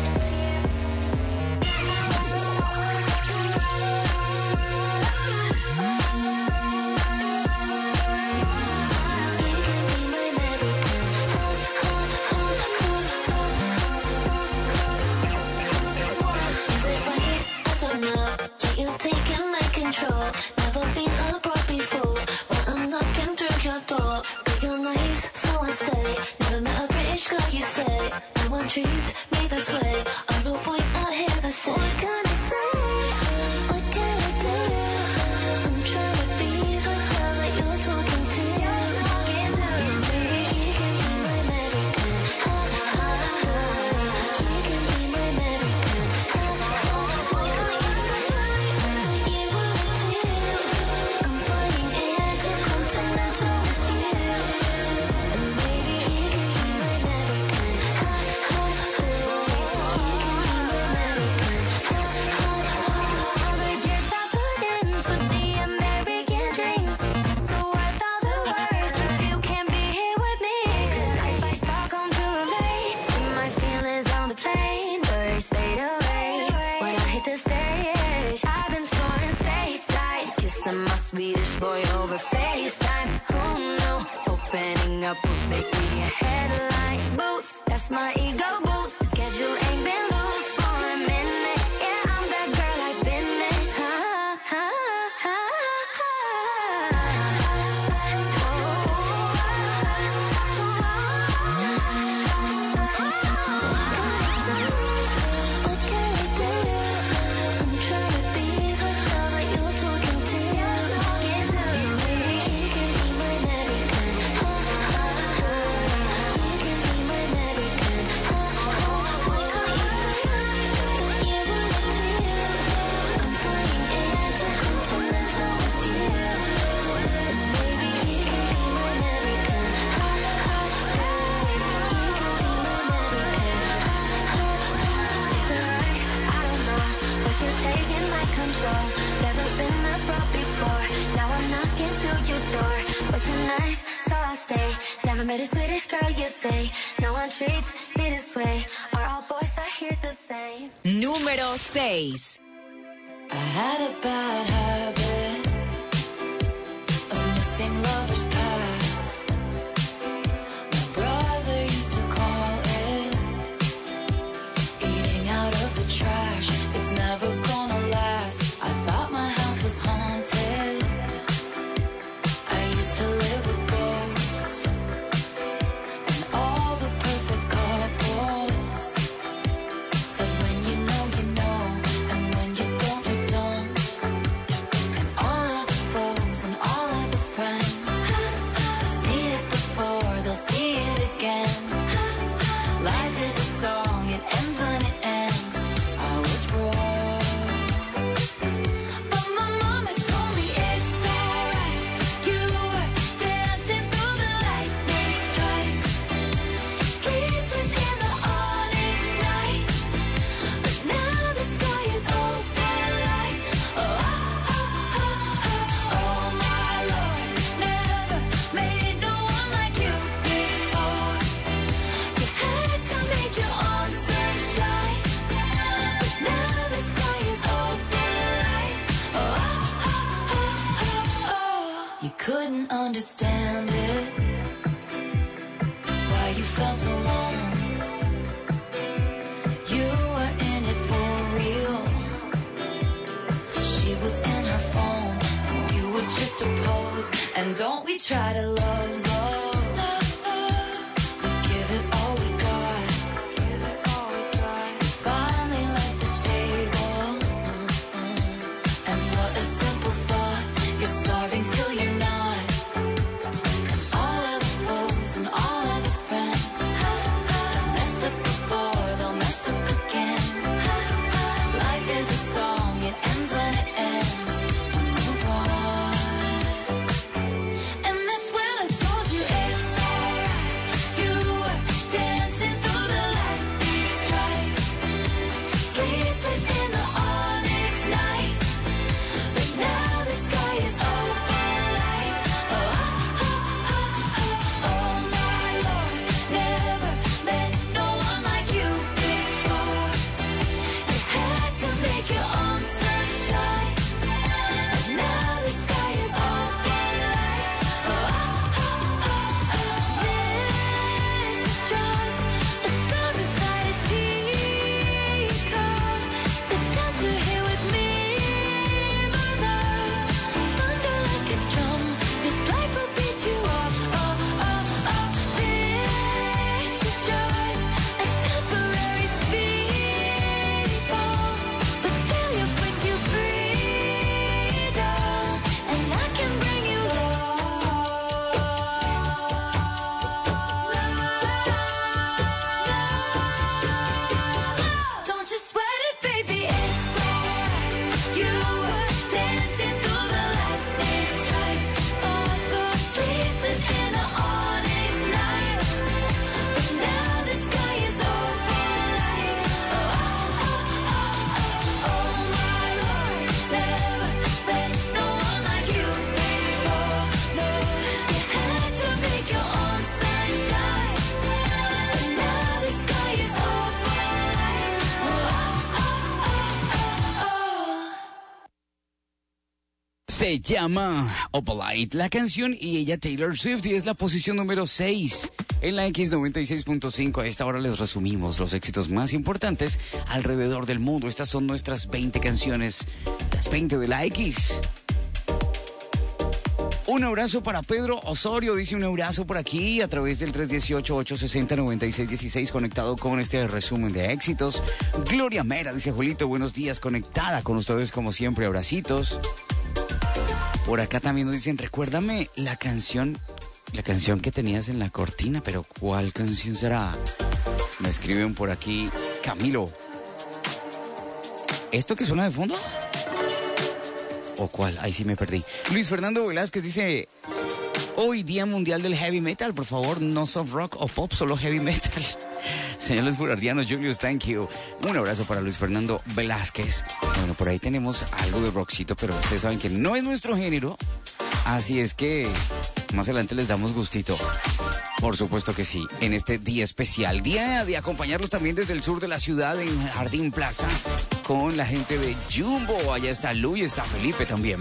Control. Never been a broke before, but I'm knocking through your door. But you're nice, so I stay. Never met a British girl, you say. No one treats me this way. All the boys out here the same. What can I say? What can I do? I'm trying to be the girl that you're talking to. Maybe she can be my American. She can be my American. Why can't you say you want me to? I'm flying intercontinental with you. And maybe she can be my American. She can be my American. The years I put in for the American dream. So worth all the work if you can't be here with me. 'Cause if I start come too late, then my feelings on the plane, birds fade away. When I hit the stage, I've been flying stateside, kissing my Swedish boy over FaceTime. Oh no, opening up would make me a headline. Boots, that's my ego boost. Schedule ain't been loose for a minute. Yeah, I'm that girl I've been in. What can I do? I'm trying to be the girl that you're talking to. Maybe she can be my American. She can be my American. Why can't you say that you want me to? I'm flying intercontinental with you. Maybe she can be my American. She can be my American. It's alright, I don't know, but you're taking my control. Never been abroad before, now I'm knocking through your door. But you're nice, so I'll stay. Never met a Swedish girl, you say. No one treats me this way. Are all boys out here the same? Número 6. I had a bad habit of missing lovers past. My brother used to call it eating out of the trash. It's never gonna last. I thought my house was haunted. I used to live with ghosts and all the perfect couples. Said when you know, and when you don't, you don't. And all of the foes and all of the friends felt alone. You were in it for real. She was in her phone, and you were just a pose. And don't we try to love. We give it all we got. Finally left the table. And what a simple thought. You're starving till you're not. And all of the foes and all of the friends messed up before, they'll mess up again. Life is a song, it ends when it ends. We move on. And that's when I told you it's alright. You were dancing through the lightning strikes, sleepless in the onyx night. But now the sky is open light. Oh my Lord, never met no one like you before. You had to make your own sunshine. And now the sky is open light. This is just a star inside a teacup. The shelter here with me, my love. Thunder like a drum, this life will beat you up. This is just a temporary speed bump, but failure brings you freedom, and I can bring you love. Don't you sweat it, baby, it's alright. You were dancing through the lightning strikes, so sleepless in the onyx night. But now the sky is open light. Oh my Lord, never met no one like you before. No, you had to make your own sunshine. And now the sky is open light. Se llama Opalite la canción y ella Taylor Swift y es la posición número 6 en la X96.5. A esta hora les resumimos los éxitos más importantes alrededor del mundo. Estas son nuestras 20 canciones, las 20 de la X. Un abrazo para Pedro Osorio, dice un abrazo por aquí a través del 318-860-9616 conectado con este resumen de éxitos. Gloria Mera, dice Julito, buenos días, conectada con ustedes como siempre, abracitos. Por acá también nos dicen, recuérdame la canción que tenías en la cortina, pero ¿cuál canción será? Me escriben por aquí, Camilo. ¿Esto que suena de fondo? ¿O cuál? Ahí sí me perdí. Luis Fernando Velázquez dice, hoy Día Mundial del Heavy Metal, por favor, no soft rock o pop, solo heavy metal. Señores burardianos, Julius, thank you. Un abrazo para Luis Fernando Velázquez. Bueno, por ahí tenemos algo de rockcito, pero ustedes saben que no es nuestro género. Así es que más adelante les damos gustito. Por supuesto que sí, en este día especial. Día de acompañarlos también desde el sur de la ciudad, en Jardín Plaza, con la gente de Jumbo. Allá está Lu y está Felipe también.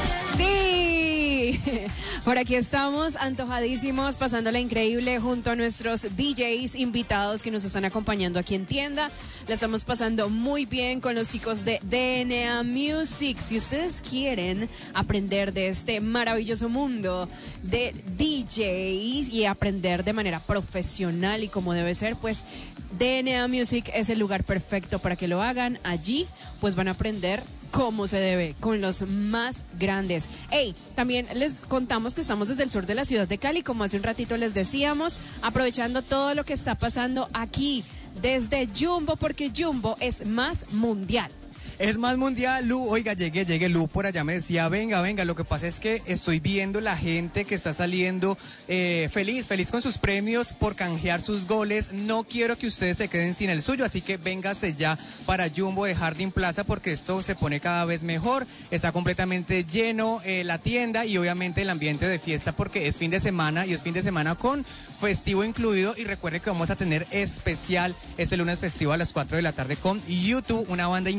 Sí, por aquí estamos antojadísimos, pasándola increíble junto a nuestros DJs invitados que nos están acompañando aquí en tienda. La estamos pasando muy bien con los chicos de DNA Music. Si ustedes quieren aprender de este maravilloso mundo de DJs y aprender de manera profesional y como debe ser, pues DNA Music es el lugar perfecto para que lo hagan. Allí pues van a aprender como se debe, con los más grandes. Hey, también les contamos que estamos desde el sur de la ciudad de Cali, como hace un ratito les decíamos, aprovechando todo lo que está pasando aquí desde Jumbo, porque Jumbo es más mundial. Es más mundial, Lu. Oiga, llegué, Lu por allá me decía, venga, lo que pasa es que estoy viendo la gente que está saliendo feliz con sus premios por canjear sus goles. No quiero que ustedes se queden sin el suyo, así que véngase ya para Jumbo de Jardín Plaza, porque esto se pone cada vez mejor. Está completamente lleno la tienda y obviamente el ambiente de fiesta, porque es fin de semana y es fin de semana con festivo incluido. Y recuerde que vamos a tener especial este lunes festivo a las 4 de la tarde con YouTube, una banda increíble.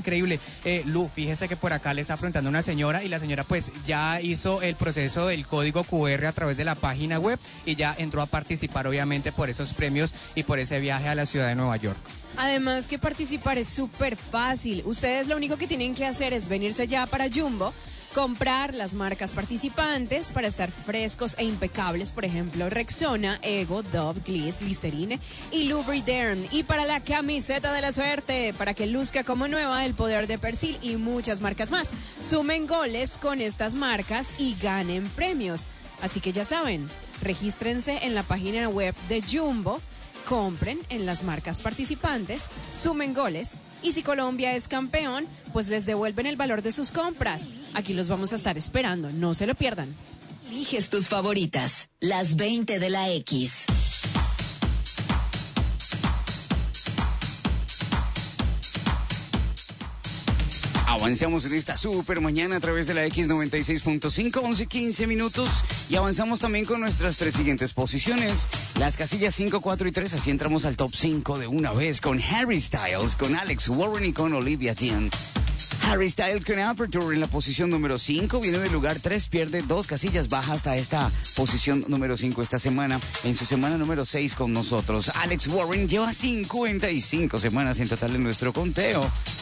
Lu, fíjese que por acá le está preguntando una señora y la señora pues ya hizo el proceso del código QR a través de la página web y ya entró a participar obviamente por esos premios y por ese viaje a la ciudad de Nueva York. Además que participar es súper fácil. Ustedes lo único que tienen que hacer es venirse ya para Jumbo, comprar las marcas participantes para estar frescos e impecables, por ejemplo, Rexona, Ego, Dove, Gliss, Listerine y Lubriderm. Y para la camiseta de la suerte, para que luzca como nueva, el poder de Persil y muchas marcas más. Sumen goles con estas marcas y ganen premios. Así que ya saben, regístrense en la página web de Jumbo, compren en las marcas participantes, sumen goles y si Colombia es campeón, pues les devuelven el valor de sus compras. Aquí los vamos a estar esperando, no se lo pierdan. Eliges tus favoritas, las 20 de la X. Avanzamos en esta super mañana a través de la X96.5, 11:15 minutos. Y avanzamos también con nuestras tres siguientes posiciones. Las casillas 5, 4 y 3. Así entramos al top 5 de una vez con Harry Styles, con Alex Warren y con Olivia Dean. Harry Styles con Aperture en la posición número 5. Viene del lugar 3, pierde 2 casillas, baja hasta esta posición número 5 esta semana. En su semana número 6 con nosotros. Alex Warren lleva 55 semanas en total en nuestro conteo.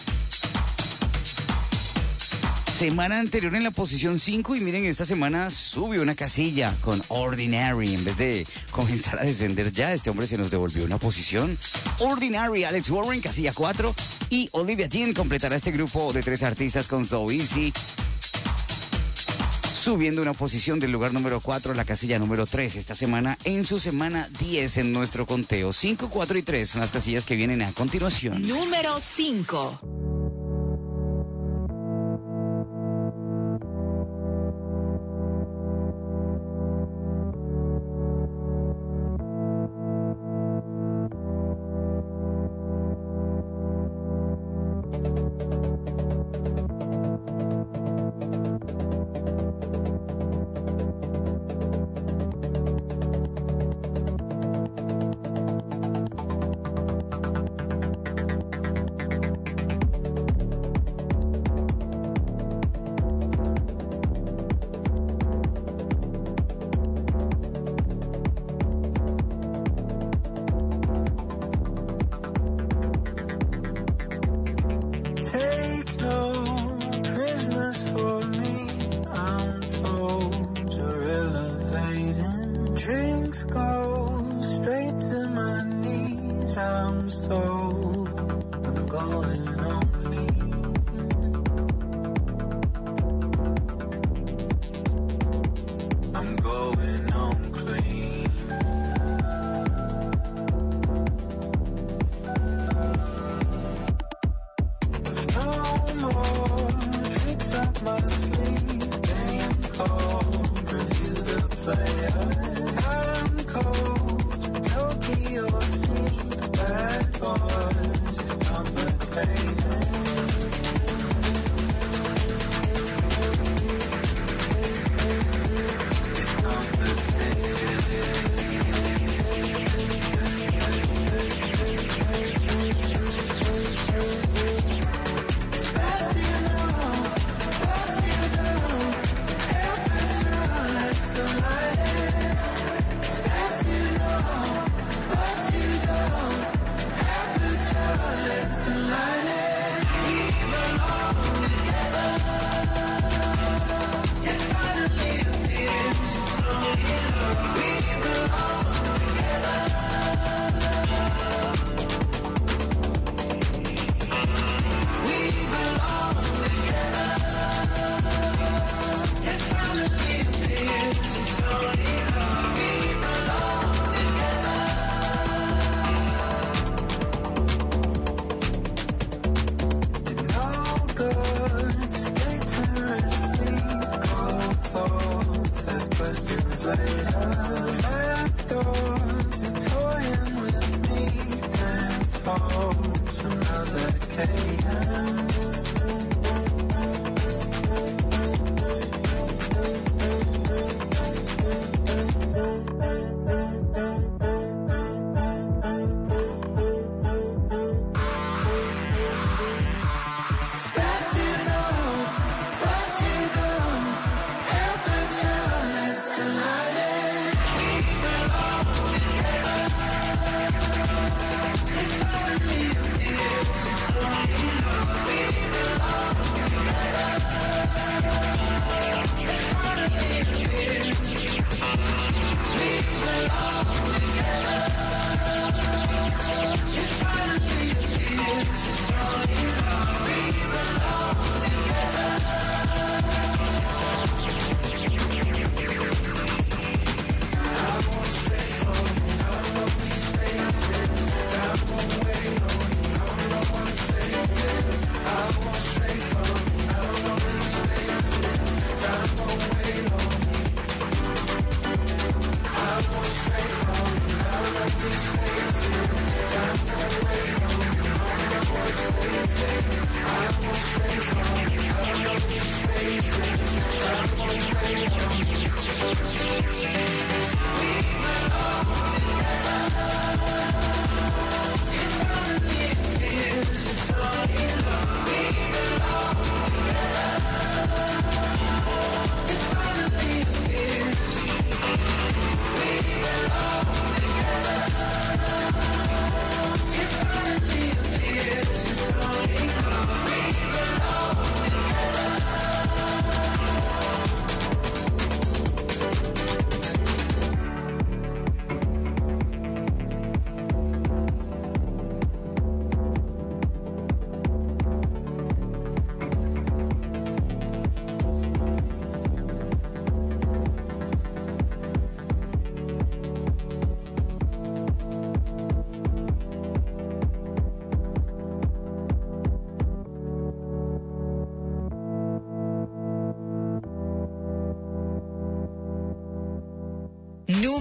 Semana anterior en la posición 5 y miren, esta semana subió una casilla con Ordinary. En vez de comenzar a descender ya, este hombre se nos devolvió una posición. Ordinary, Alex Warren, casilla 4. Y Olivia Dean completará este grupo de 3 artistas con So Easy, subiendo una posición del lugar número 4 a la casilla número 3 esta semana en su semana 10 en nuestro conteo. 5, 4 y 3 son las casillas que vienen a continuación. Número 5. Take no prisoners for me. I'm told you're elevating. Drinks go straight to my knees. I'm going on clean. I'm going on clean. No more tricks up my sleeve. Game cold, review the player. Time cold, Tokyo scene. Bad boys is complicated. It's the light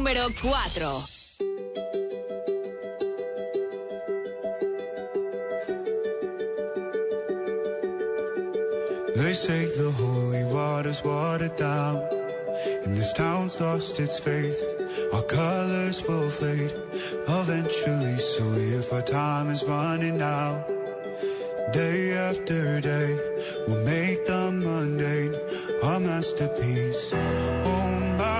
número 4. They say the holy water's watered down, and this town's lost its faith. Our colors will fade eventually, so if our time is running out, day after day, we'll make the mundane our masterpiece. Oh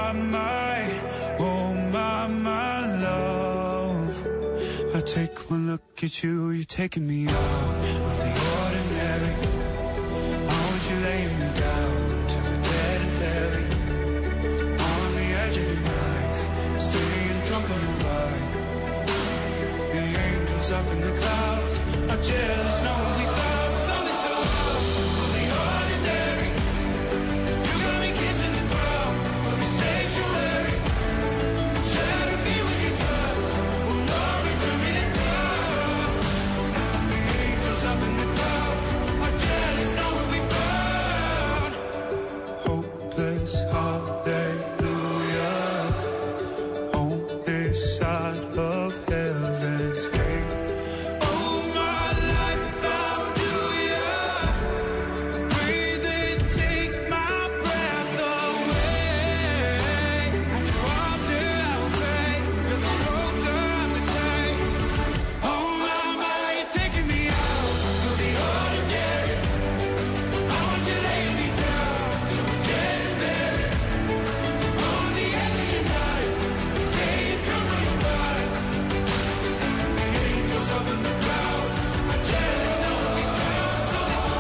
my love, I take one look at you, you're taking me out of the ordinary. How would you lay me down to the dead and buried on the edge of your knife, staying drunk on the ride? The angels up in the clouds are jealous knowing we found something so out of the ordinary. You got me kissing the ground of the sanctuary. Shadow me when you turn, will not return me to dust. The angels up in the clouds are jealous knowing we found hopeless hallelujah on this side of heaven's gate. Oh my life found you, yeah. Breathe in, take my breath away. At your altar I will pray, 'cause I spoke during the day. Oh my, you're taking me out of the ordinary. I want you laying me down so we're dead and buried on the edge of your knife, staying drunk on your ride. The angels up in the clouds are jealous knowing we found something so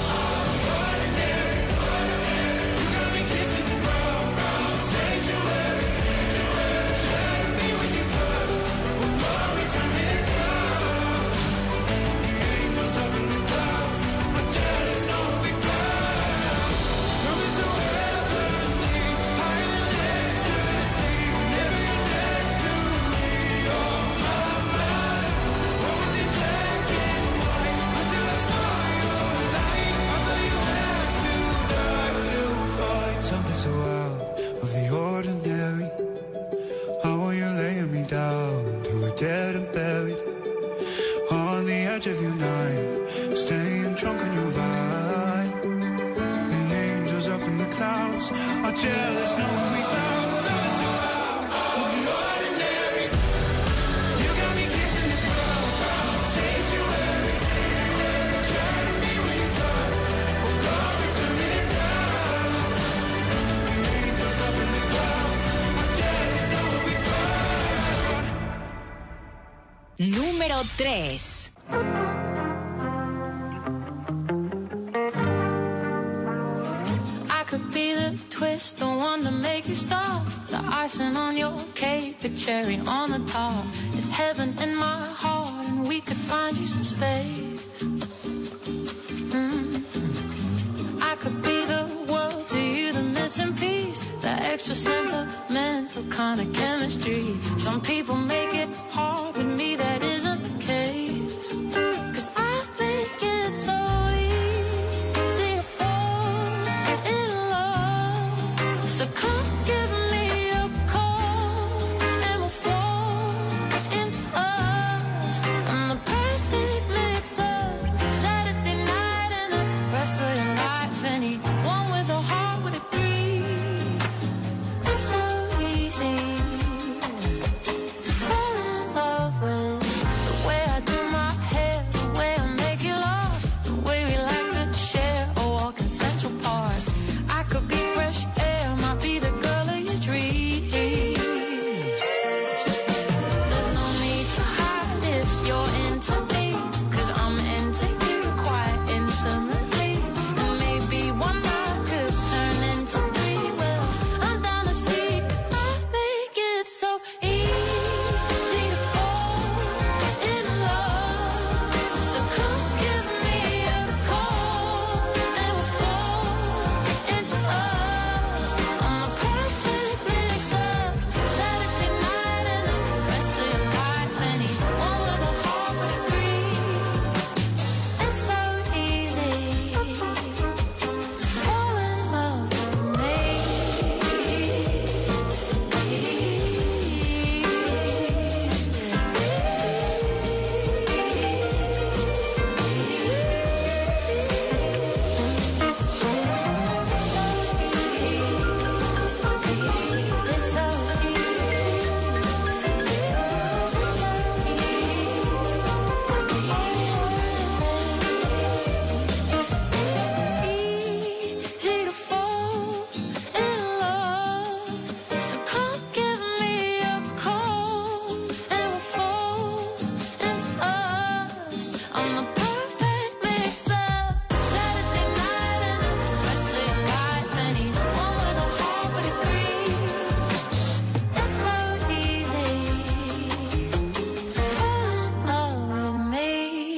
ordinary. You got me kissing the ground, sanctuary. Shadow me when you turn, will not return me to dust. The angels up in the clouds are jealous knowing we found something so heavenly, higher than ecstasy. Never your dance to me, oh my. What was it black and white until I saw your light? I thought you had to die to fight something so out of the ordinary. How are you laying me down to a dead and buried on the edge of your knife, staying drunk on your ride? The angels up in the clouds are jealous knowing we found something so out of the ordinary. You got me kissing the ground, sanctuary. Shadow me when you turn, will not return me to dust. The angels up in the clouds are jealous knowing we found. Número 3. I could be the twist, the one to make you stop. The icing on your cake, the cherry on the top. It's heaven in my heart, and we could find you some space. I could be the world to you, the missing piece, the extra sentimental kind of chemistry. Some people make it hard, with me that isn't the case. 'Cause I make it so easy to fall in love. So come give me a call, and we'll fall into us. And the perfect mix of Saturday night and the rest of your life. Anyone with a heart would agree. It's so easy to fall in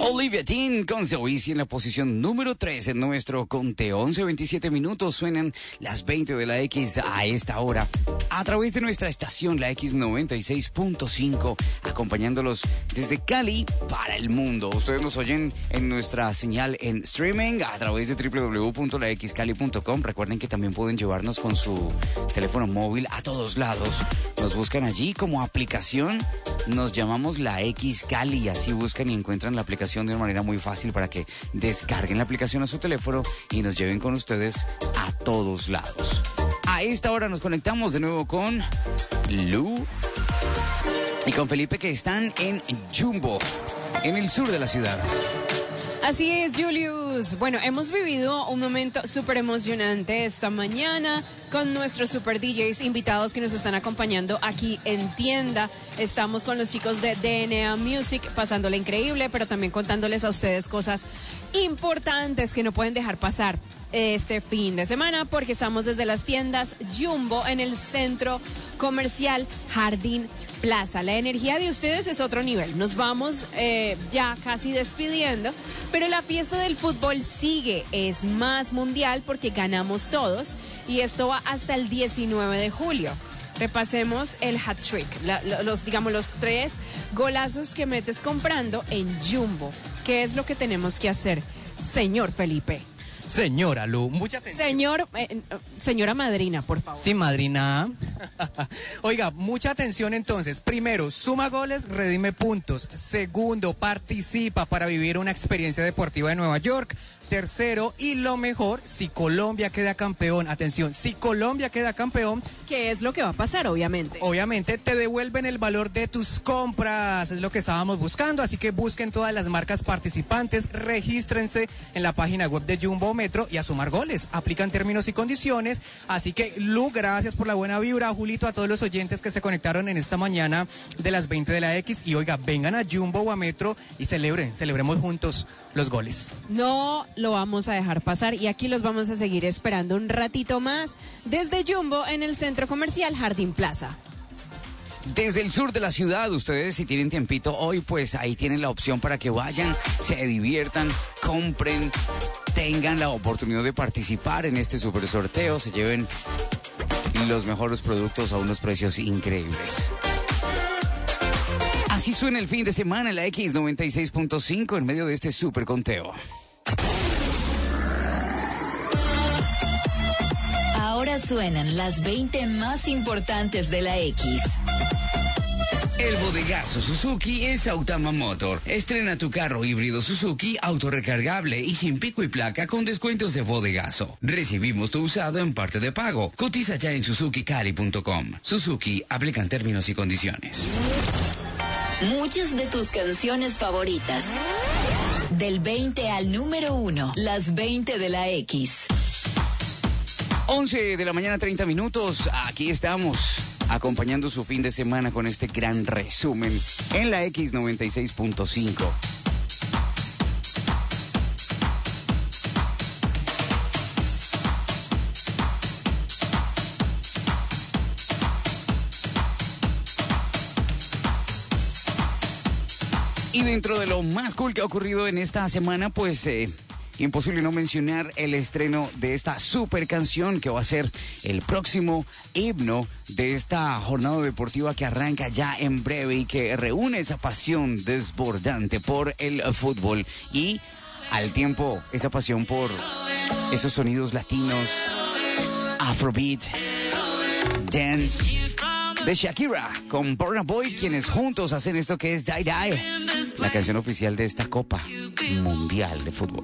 Olivia Dean con Zoe en la posición número 3 en nuestro conteo. 11:27 minutos, suenan las 20 de la X a esta hora a través de nuestra estación, la X96.5, acompañándolos desde Cali para el mundo. Ustedes nos oyen en nuestra señal en streaming a través de www.laxcali.com. Recuerden que también pueden llevarnos con su teléfono móvil a todos lados. Nos buscan allí como aplicación, nos llamamos La X Cali, así buscan y encuentran la aplicación de una manera muy fácil para que descarguen la aplicación a su teléfono y nos lleven con ustedes a todos lados. A esta hora nos conectamos de nuevo con Lu y con Felipe, que están en Jumbo, en el sur de la ciudad. Así es, Julius. Bueno, hemos vivido un momento súper emocionante esta mañana con nuestros super DJs invitados que nos están acompañando aquí en tienda. Estamos con los chicos de DNA Music, pasándola increíble, pero también contándoles a ustedes cosas importantes que no pueden dejar pasar este fin de semana, porque estamos desde las tiendas Jumbo en el centro comercial Jardín Plaza. La energía de ustedes es otro nivel. Nos vamos ya casi despidiendo, pero la fiesta del fútbol sigue. Es más mundial porque ganamos todos y esto va hasta el 19 de julio. Repasemos el hat-trick, los 3 golazos que metes comprando en Jumbo. ¿Qué es lo que tenemos que hacer, señor Felipe? Señora Lu, mucha atención. Señora madrina, por favor. Sí, madrina. Oiga, mucha atención entonces. Primero, suma goles, redime puntos. Segundo, participa para vivir una experiencia deportiva en Nueva York. Tercero, y lo mejor, si Colombia queda campeón, atención, si Colombia queda campeón, ¿qué es lo que va a pasar, obviamente? Obviamente te devuelven el valor de tus compras, es lo que estábamos buscando, así que busquen todas las marcas participantes, regístrense en la página web de Jumbo Metro y a sumar goles, aplican términos y condiciones, así que Lu, gracias por la buena vibra, Julito, a todos los oyentes que se conectaron en esta mañana de las 20 de la X, y oiga, vengan a Jumbo o a Metro y celebremos juntos los goles. No lo vamos a dejar pasar y aquí los vamos a seguir esperando un ratito más desde Jumbo en el centro comercial Jardín Plaza. Desde el sur de la ciudad, ustedes si tienen tiempito hoy, pues ahí tienen la opción para que vayan, se diviertan, compren, tengan la oportunidad de participar en este super sorteo, se lleven los mejores productos a unos precios increíbles. Así suena el fin de semana en la X96.5 en medio de este super conteo. Ahora suenan las 20 más importantes de la X. El bodegazo Suzuki es Autama Motor. Estrena tu carro híbrido Suzuki autorrecargable y sin pico y placa con descuentos de bodegazo. Recibimos tu usado en parte de pago. Cotiza ya en SuzukiCali.com. Suzuki, aplican términos y condiciones. Muchas de tus canciones favoritas. Del 20 al número 1, las 20 de la X. 11 de la mañana, 30 minutos. Aquí estamos, acompañando su fin de semana con este gran resumen en la X96.5. Y dentro de lo más cool que ha ocurrido en esta semana, pues imposible no mencionar el estreno de esta super canción que va a ser el próximo himno de esta jornada deportiva que arranca ya en breve y que reúne esa pasión desbordante por el fútbol y al tiempo esa pasión por esos sonidos latinos, Afrobeat, dance, de Shakira con Burna Boy, quienes juntos hacen esto que es Die Die, la canción oficial de esta Copa Mundial de Fútbol.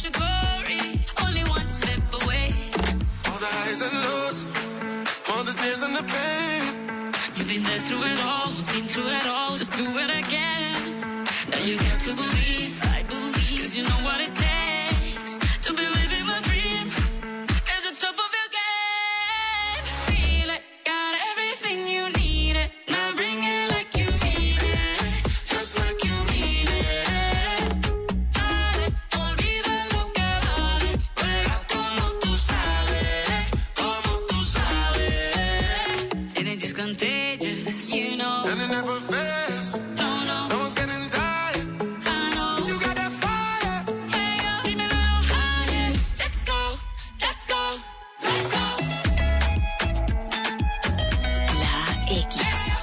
All the tears and the pain. You've been there through it all, been through it all. Just do it again. Now you got to believe, I believe, 'cause you know what it takes to be living my dream at the top of your game. Feel it, got everything you need it. Now bring it like you need it, just like you need it. Dale, olvida lo que vale, juega como tú sabes, como tú sabes. And it just contagious, you know. And it never fails. No, no. No one's getting tired. I know. You got that fire. Hey, yo, give me a little higher. Let's go, let's go, let's go. La X.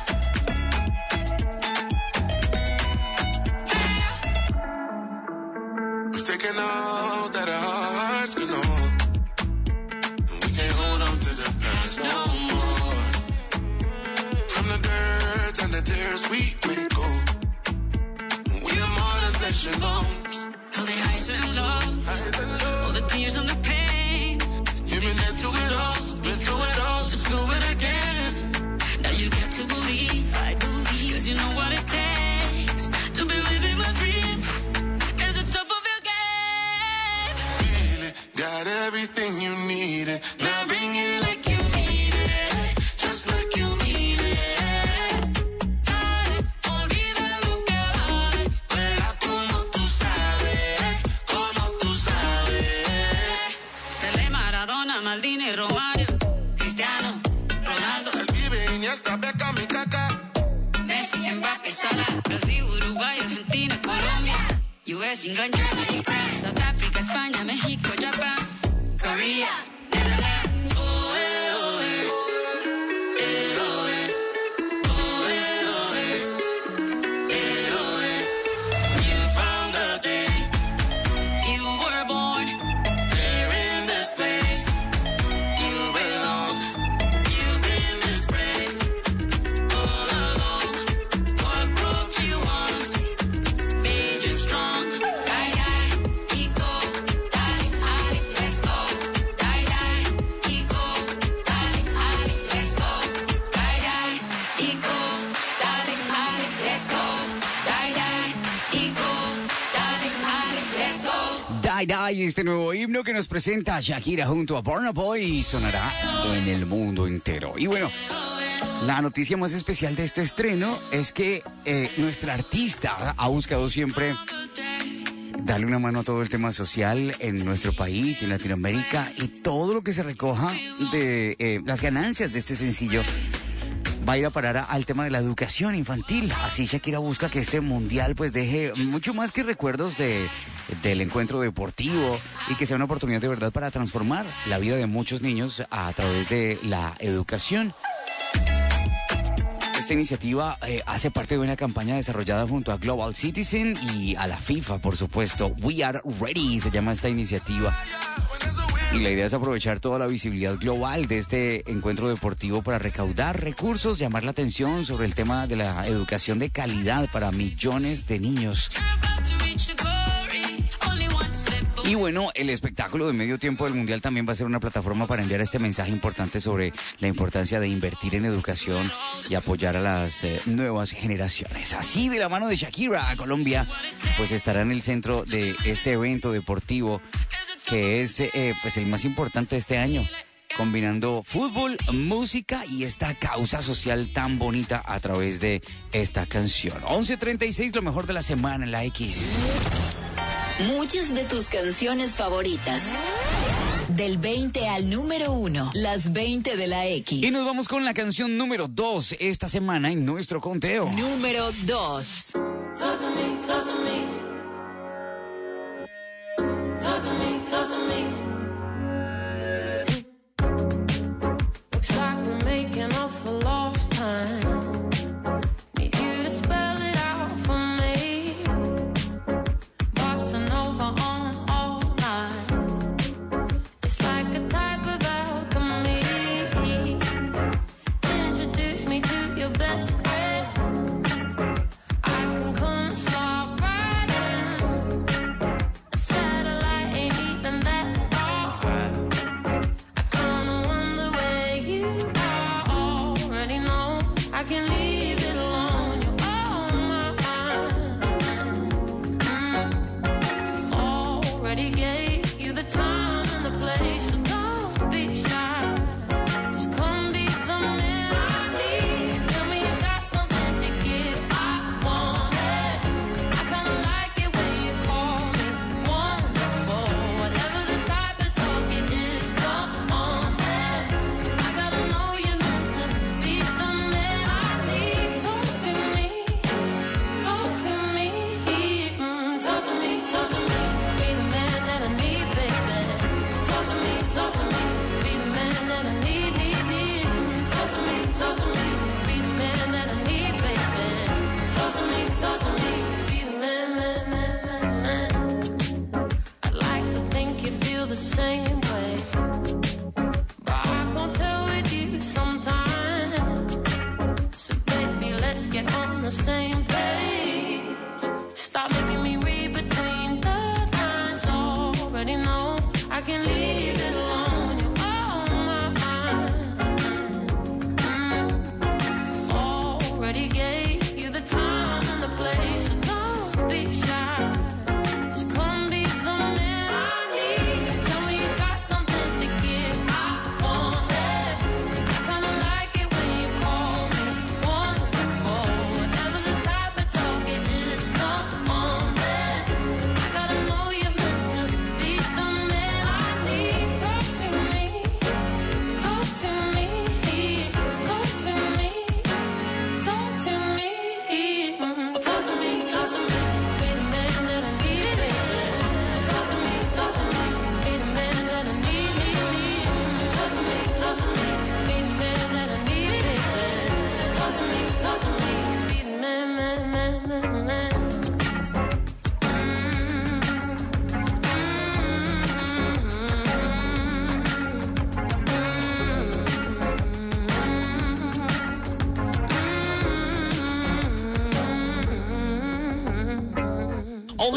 We've taken all that our hearts can hold. And we can't hold on to the past no more. From the dirt and the tears we may go. We are more than flesh and bones. All the highs and lows, all the tears and the pain. You've been there through it all, been through it all. Just do it again. Now you got to believe, I believe, 'cause you know what it takes to be living my dream at the top of your game. Feel it, got everything you needed. Now bring it like you need it, just like you need it. Dale, olvida lo que vale, juega como tú sabes, como tú sabes. Pelé, Maradona, Maldini, Romario, Cristiano, Ronaldo, El Vive, Iniesta, Beckham y Kaká. Messi, Mbappé, Salah, Brasil, Uruguay, Argentina, Colombia, US, England, Germany, France, South Africa, España, México, Japan, Korea, Netherlands. Oh, eh, oh, eh. Eh, oh, eh. Oh, eh, oh, eh. Eh, oh, eh. You from the day You were born, here in this place. You belong. You've been disgraced all along. What broke you once made you strong. die, die, Ico, dale, Ali, let's go. Die, die, Ico, dale, Ali, let's go. Die, die, Ico, dale, Ali, let's go. Die, die, Ico, dale, Ali, let's go. Die Die, este nuevo himno que nos presenta Shakira junto a Burna Boy y sonará en el mundo entero. Y bueno, la noticia más especial de este estreno es que nuestra artista ha buscado siempre darle una mano a todo el tema social en nuestro país, en Latinoamérica, y todo lo que se recoja de las ganancias de este sencillo va a ir a parar al tema de la educación infantil. Así Shakira busca que este mundial pues deje mucho más que recuerdos del encuentro deportivo y que sea una oportunidad de verdad para transformar la vida de muchos niños a través de la educación. Esta iniciativa hace parte de una campaña desarrollada junto a Global Citizen y a la FIFA, por supuesto. We Are Ready se llama esta iniciativa. Y la idea es aprovechar toda la visibilidad global de este encuentro deportivo para recaudar recursos, llamar la atención sobre el tema de la educación de calidad para millones de niños. Y bueno, el espectáculo de medio tiempo del Mundial también va a ser una plataforma para enviar este mensaje importante sobre la importancia de invertir en educación y apoyar a las nuevas generaciones. Así, de la mano de Shakira, Colombia pues estará en el centro de este evento deportivo que es pues el más importante de este año, combinando fútbol, música y esta causa social tan bonita a través de esta canción. 11:36, lo mejor de la semana en la X. Muchas de tus canciones favoritas. Del 20 al número 1, las 20 de la X. Y nos vamos con la canción número 2 esta semana en nuestro conteo. Número 2. Talk to me, talk to me. Talk to me, talk to me. Looks like we're making up for lost time. Need you to spell it out for me. Bossa Nova on all night. It's like a type of alchemy. Introduce me to your best friend. I can come stop right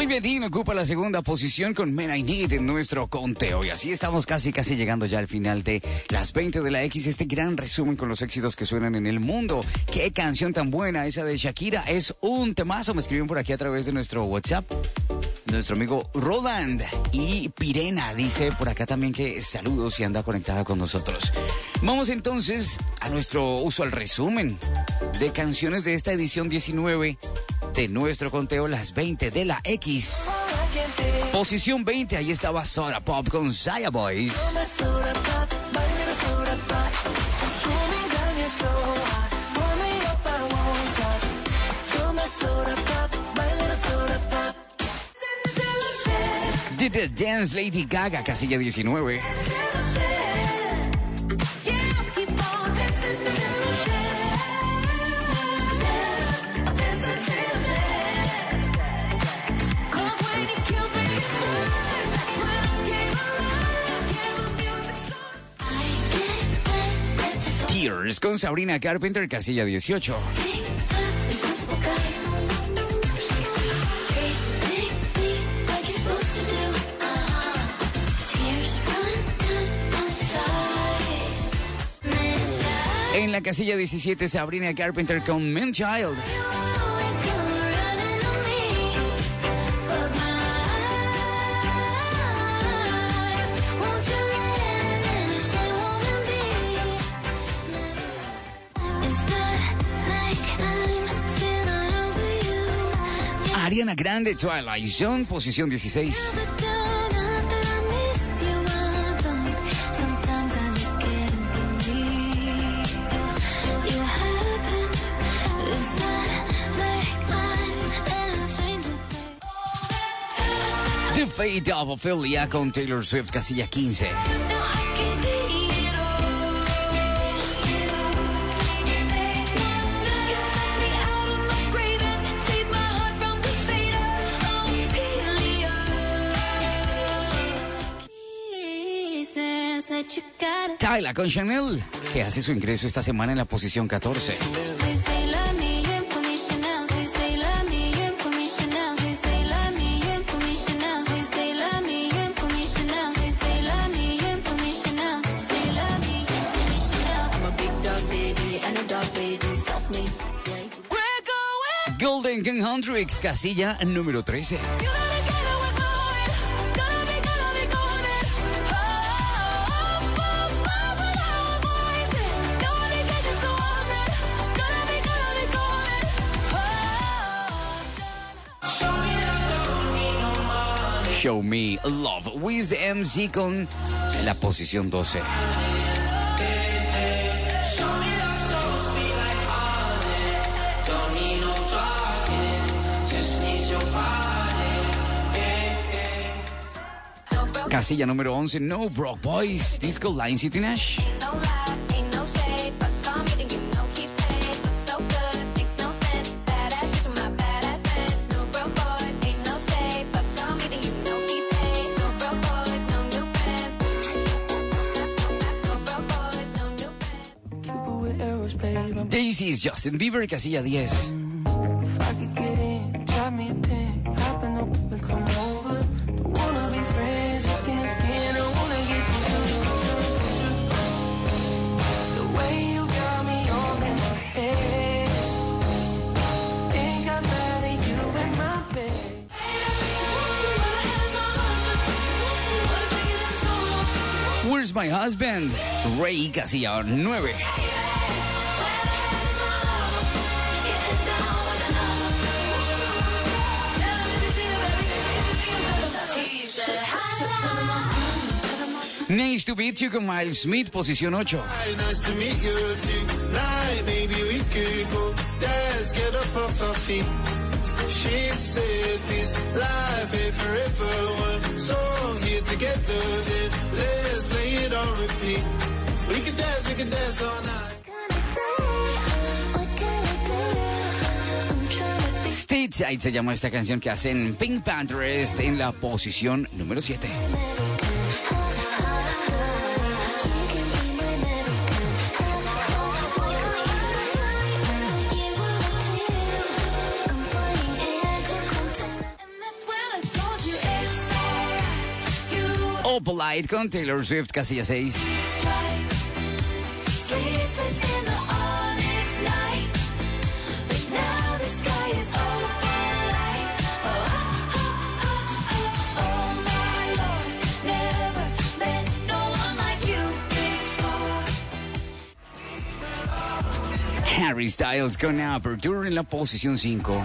Medellín ocupa la segunda posición con Men I Need en nuestro conteo. Y así estamos casi llegando ya al final de las 20 de la X. Este gran resumen con los éxitos que suenan en el mundo. Qué canción tan buena esa de Shakira. Es un temazo. Me escriben por aquí a través de nuestro WhatsApp. Nuestro amigo Roland y Pirena dice por acá también que saludos y anda conectada con nosotros. Vamos entonces a nuestro usual resumen de canciones de esta edición 19 de nuestro conteo, las 20 de la X. Posición 20, ahí estaba Soda Pop con Zaya Boys. Did the Dance, Lady Gaga, casilla 19. Tears con Sabrina Carpenter, casilla 18. En la casilla 17, Sabrina Carpenter con Man Child. Ariana Grande, Twilight Zone, posición 16. The Fate of Ophelia con Taylor Swift, casilla 15. Tyla con Chanel, que hace su ingreso esta semana en la posición 14. Golden Gun Hendrix, casilla número 13. Show Me Love, Wiz the MC con la posición 12. Casilla número 11, No Broke Boys, Disco Line City Nash. Daisy's Justin Bieber, casilla 10. Where's My Husband? Ray, casilla 9. Nice to meet you con Miles Smith, posición 8. Nice to meet you tonight. Maybe we could go dance, get up off our feet. She said this life ain't forever. One song here together, then let's play it on repeat. We can dance all night. Stateside se llama esta canción que hacen Pink Panthers en la posición número 7. Polite con Taylor Swift, casilla 6. Harry Styles con Aperture en la posición 5.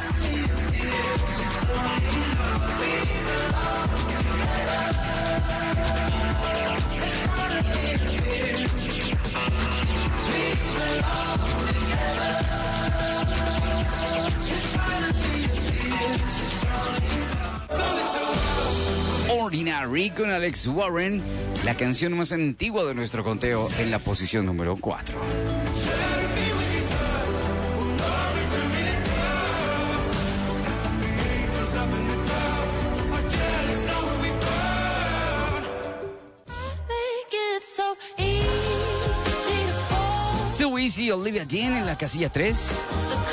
Ordinary con Alex Warren, la canción más antigua de nuestro conteo en la posición número 4. So Easy, Olivia Dean en la casilla 3.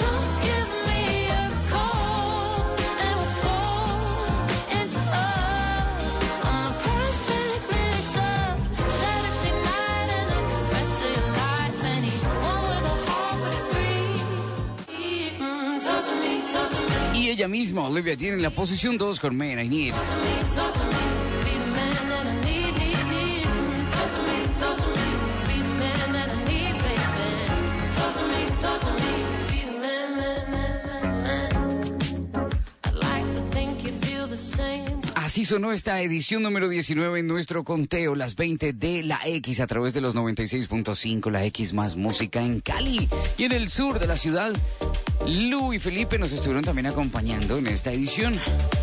Y ella misma, Olivia Dean en la posición 2 con Man I Need. Así sonó esta edición número 19 en nuestro conteo, las 20 de la X a través de los 96.5, la X más música en Cali y en el sur de la ciudad. Lu y Felipe nos estuvieron también acompañando en esta edición.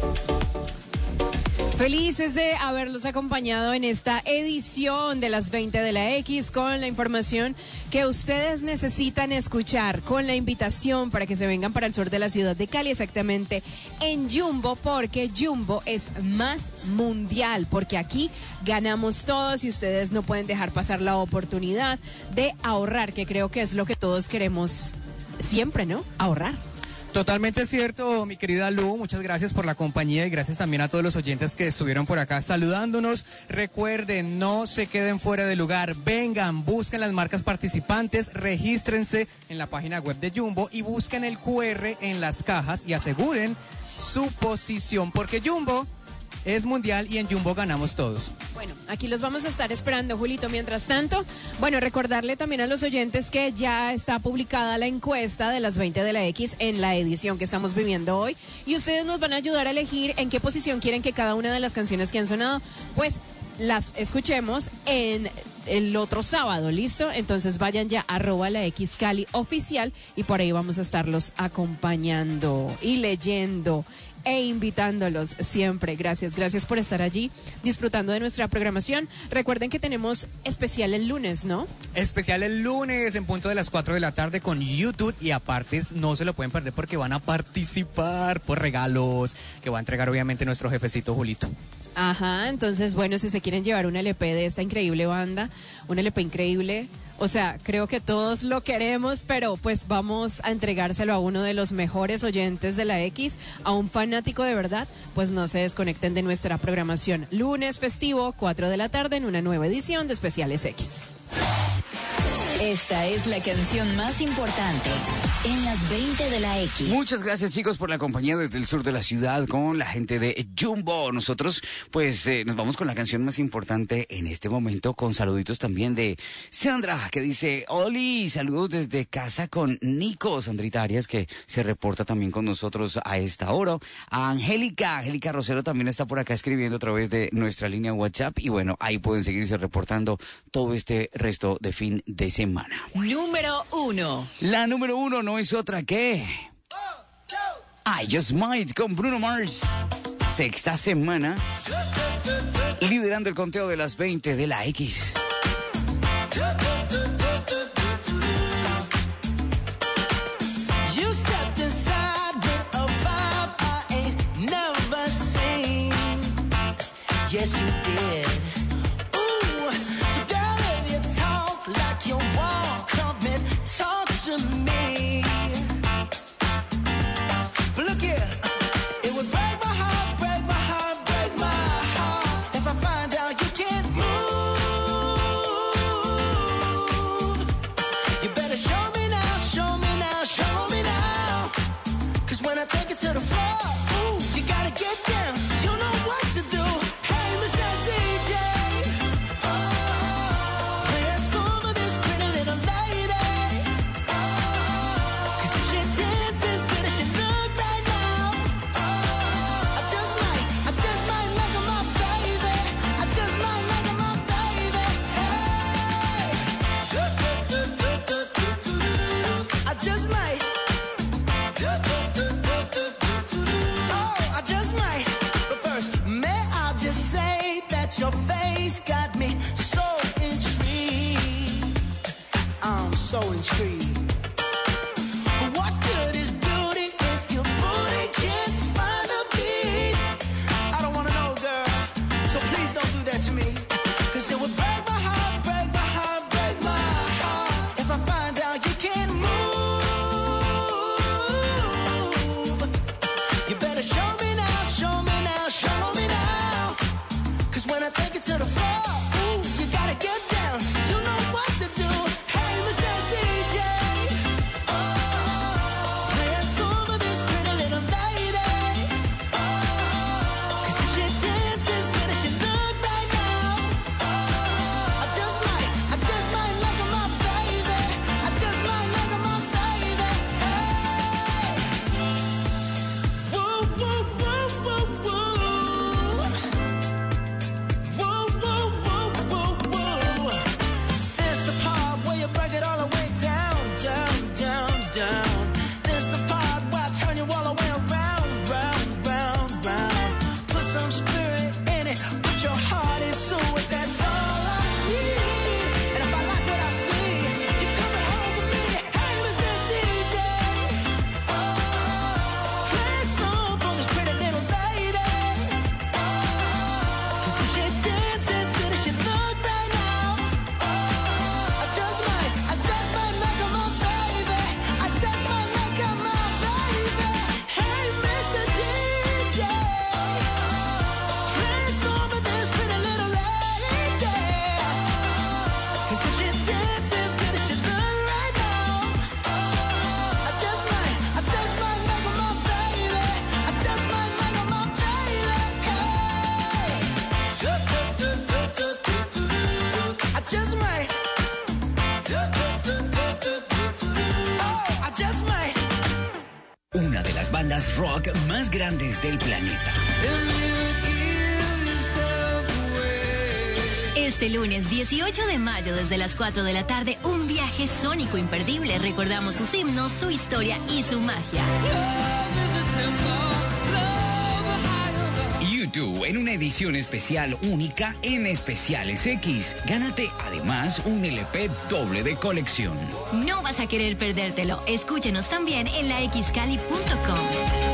Felices de haberlos acompañado en esta edición de las 20 de la X con la información que ustedes necesitan escuchar, con la invitación para que se vengan para el sur de la ciudad de Cali, exactamente en Jumbo, porque Jumbo es más mundial, porque aquí ganamos todos y ustedes no pueden dejar pasar la oportunidad de ahorrar, que creo que es lo que todos queremos siempre, ¿no? Ahorrar. Totalmente cierto, mi querida Lu, muchas gracias por la compañía y gracias también a todos los oyentes que estuvieron por acá saludándonos. Recuerden, no se queden fuera de lugar, vengan, busquen las marcas participantes, regístrense en la página web de Jumbo y busquen el QR en las cajas y aseguren su posición, porque Jumbo es mundial y en Jumbo ganamos todos. Bueno, aquí los vamos a estar esperando, Julito. Mientras tanto, bueno, recordarle también a los oyentes que ya está publicada la encuesta de las 20 de la X en la edición que estamos viviendo hoy. Y ustedes nos van a ayudar a elegir en qué posición quieren que cada una de las canciones que han sonado, pues las escuchemos en el otro sábado, ¿listo? Entonces vayan ya a @la X Cali oficial y por ahí vamos a estarlos acompañando y leyendo e invitándolos siempre. Gracias por estar allí disfrutando de nuestra programación. Recuerden que tenemos especial el lunes, ¿no? Especial el lunes en punto de las 4 de la tarde con YouTube y aparte no se lo pueden perder porque van a participar por regalos que va a entregar obviamente nuestro jefecito Julito. Ajá, entonces bueno, si se quieren llevar un LP de esta increíble banda, un LP increíble, o sea, creo que todos lo queremos, pero pues vamos a entregárselo a uno de los mejores oyentes de la X, a un fanático de verdad, pues no se desconecten de nuestra programación. Lunes festivo, 4 de la tarde en una nueva edición de Especiales X. Esta es la canción más importante en las 20 de la X. Muchas gracias, chicos, por la compañía desde el sur de la ciudad con la gente de Jumbo. Nosotros, pues, nos vamos con la canción más importante en este momento, con saluditos también de Sandra, que dice: Oli, saludos desde casa con Nico. Sandrita Arias, que se reporta también con nosotros a esta hora. A Angélica Rosero también está por acá escribiendo a través de nuestra línea WhatsApp. Y bueno, ahí pueden seguirse reportando todo este resto de fin de semana. Número 1. La número 1 no es otra que I Just Might con Bruno Mars. Sexta semana liderando el conteo de las 20 de la X. You stepped inside with a vibe I ain't never seen. Yes, you did. Ooh, so girl, if you talk like you walk, come and talk to me. But look here, it would break my heart, break my heart, break my heart if I find out you can't just might. Oh, I just might. But first, may I just say that your face got me so intrigued. I'm so intrigued. But what good is beauty if your booty can't find a beat? I don't wanna know, girl. So please don't do that to me. 'Cause it would break my heart, break my heart, break my heart if I find out you can't move. You better show me now, show me now, show me now. 'Cause when I take it to the floor, ooh, you gotta get down. You know what to do. Hey, Mr. DJ, play a song of this pretty little lady. 'Cause if she dances good as she look right now, I just might like her, my baby. I just might like her, my baby. Hey, woo, woo, woo, woo, woo. Woo, woo, woo, woo, woo. This the part where you break it all the way down, down, down, down. This the part where I turn you all the way around, round, round, round. Put some spirit in it, put your heart into it. That's all I need. And if I like what I see, you're coming home with me. Hey, Mr. DJ, play a song for this pretty little lady. 'Cause if she dances good as she look right now, I just might make her my baby. I just might make her my baby. Hey, Mr. DJ, play a song for this pretty little lady. 'Cause if she dances good as she look right now, I just might make her my baby. I just might make her my baby. Hey, I just might. Oh, I just might. Una de las bandas rock más grandes del planeta. Este lunes 18 de mayo desde las 4 de la tarde, un viaje sónico imperdible. Recordamos sus himnos, su historia y su magia. YouTube en una edición especial única en Especiales X. Gánate además un LP doble de colección. No vas a querer perdértelo. Escúchenos también en la xcali.com.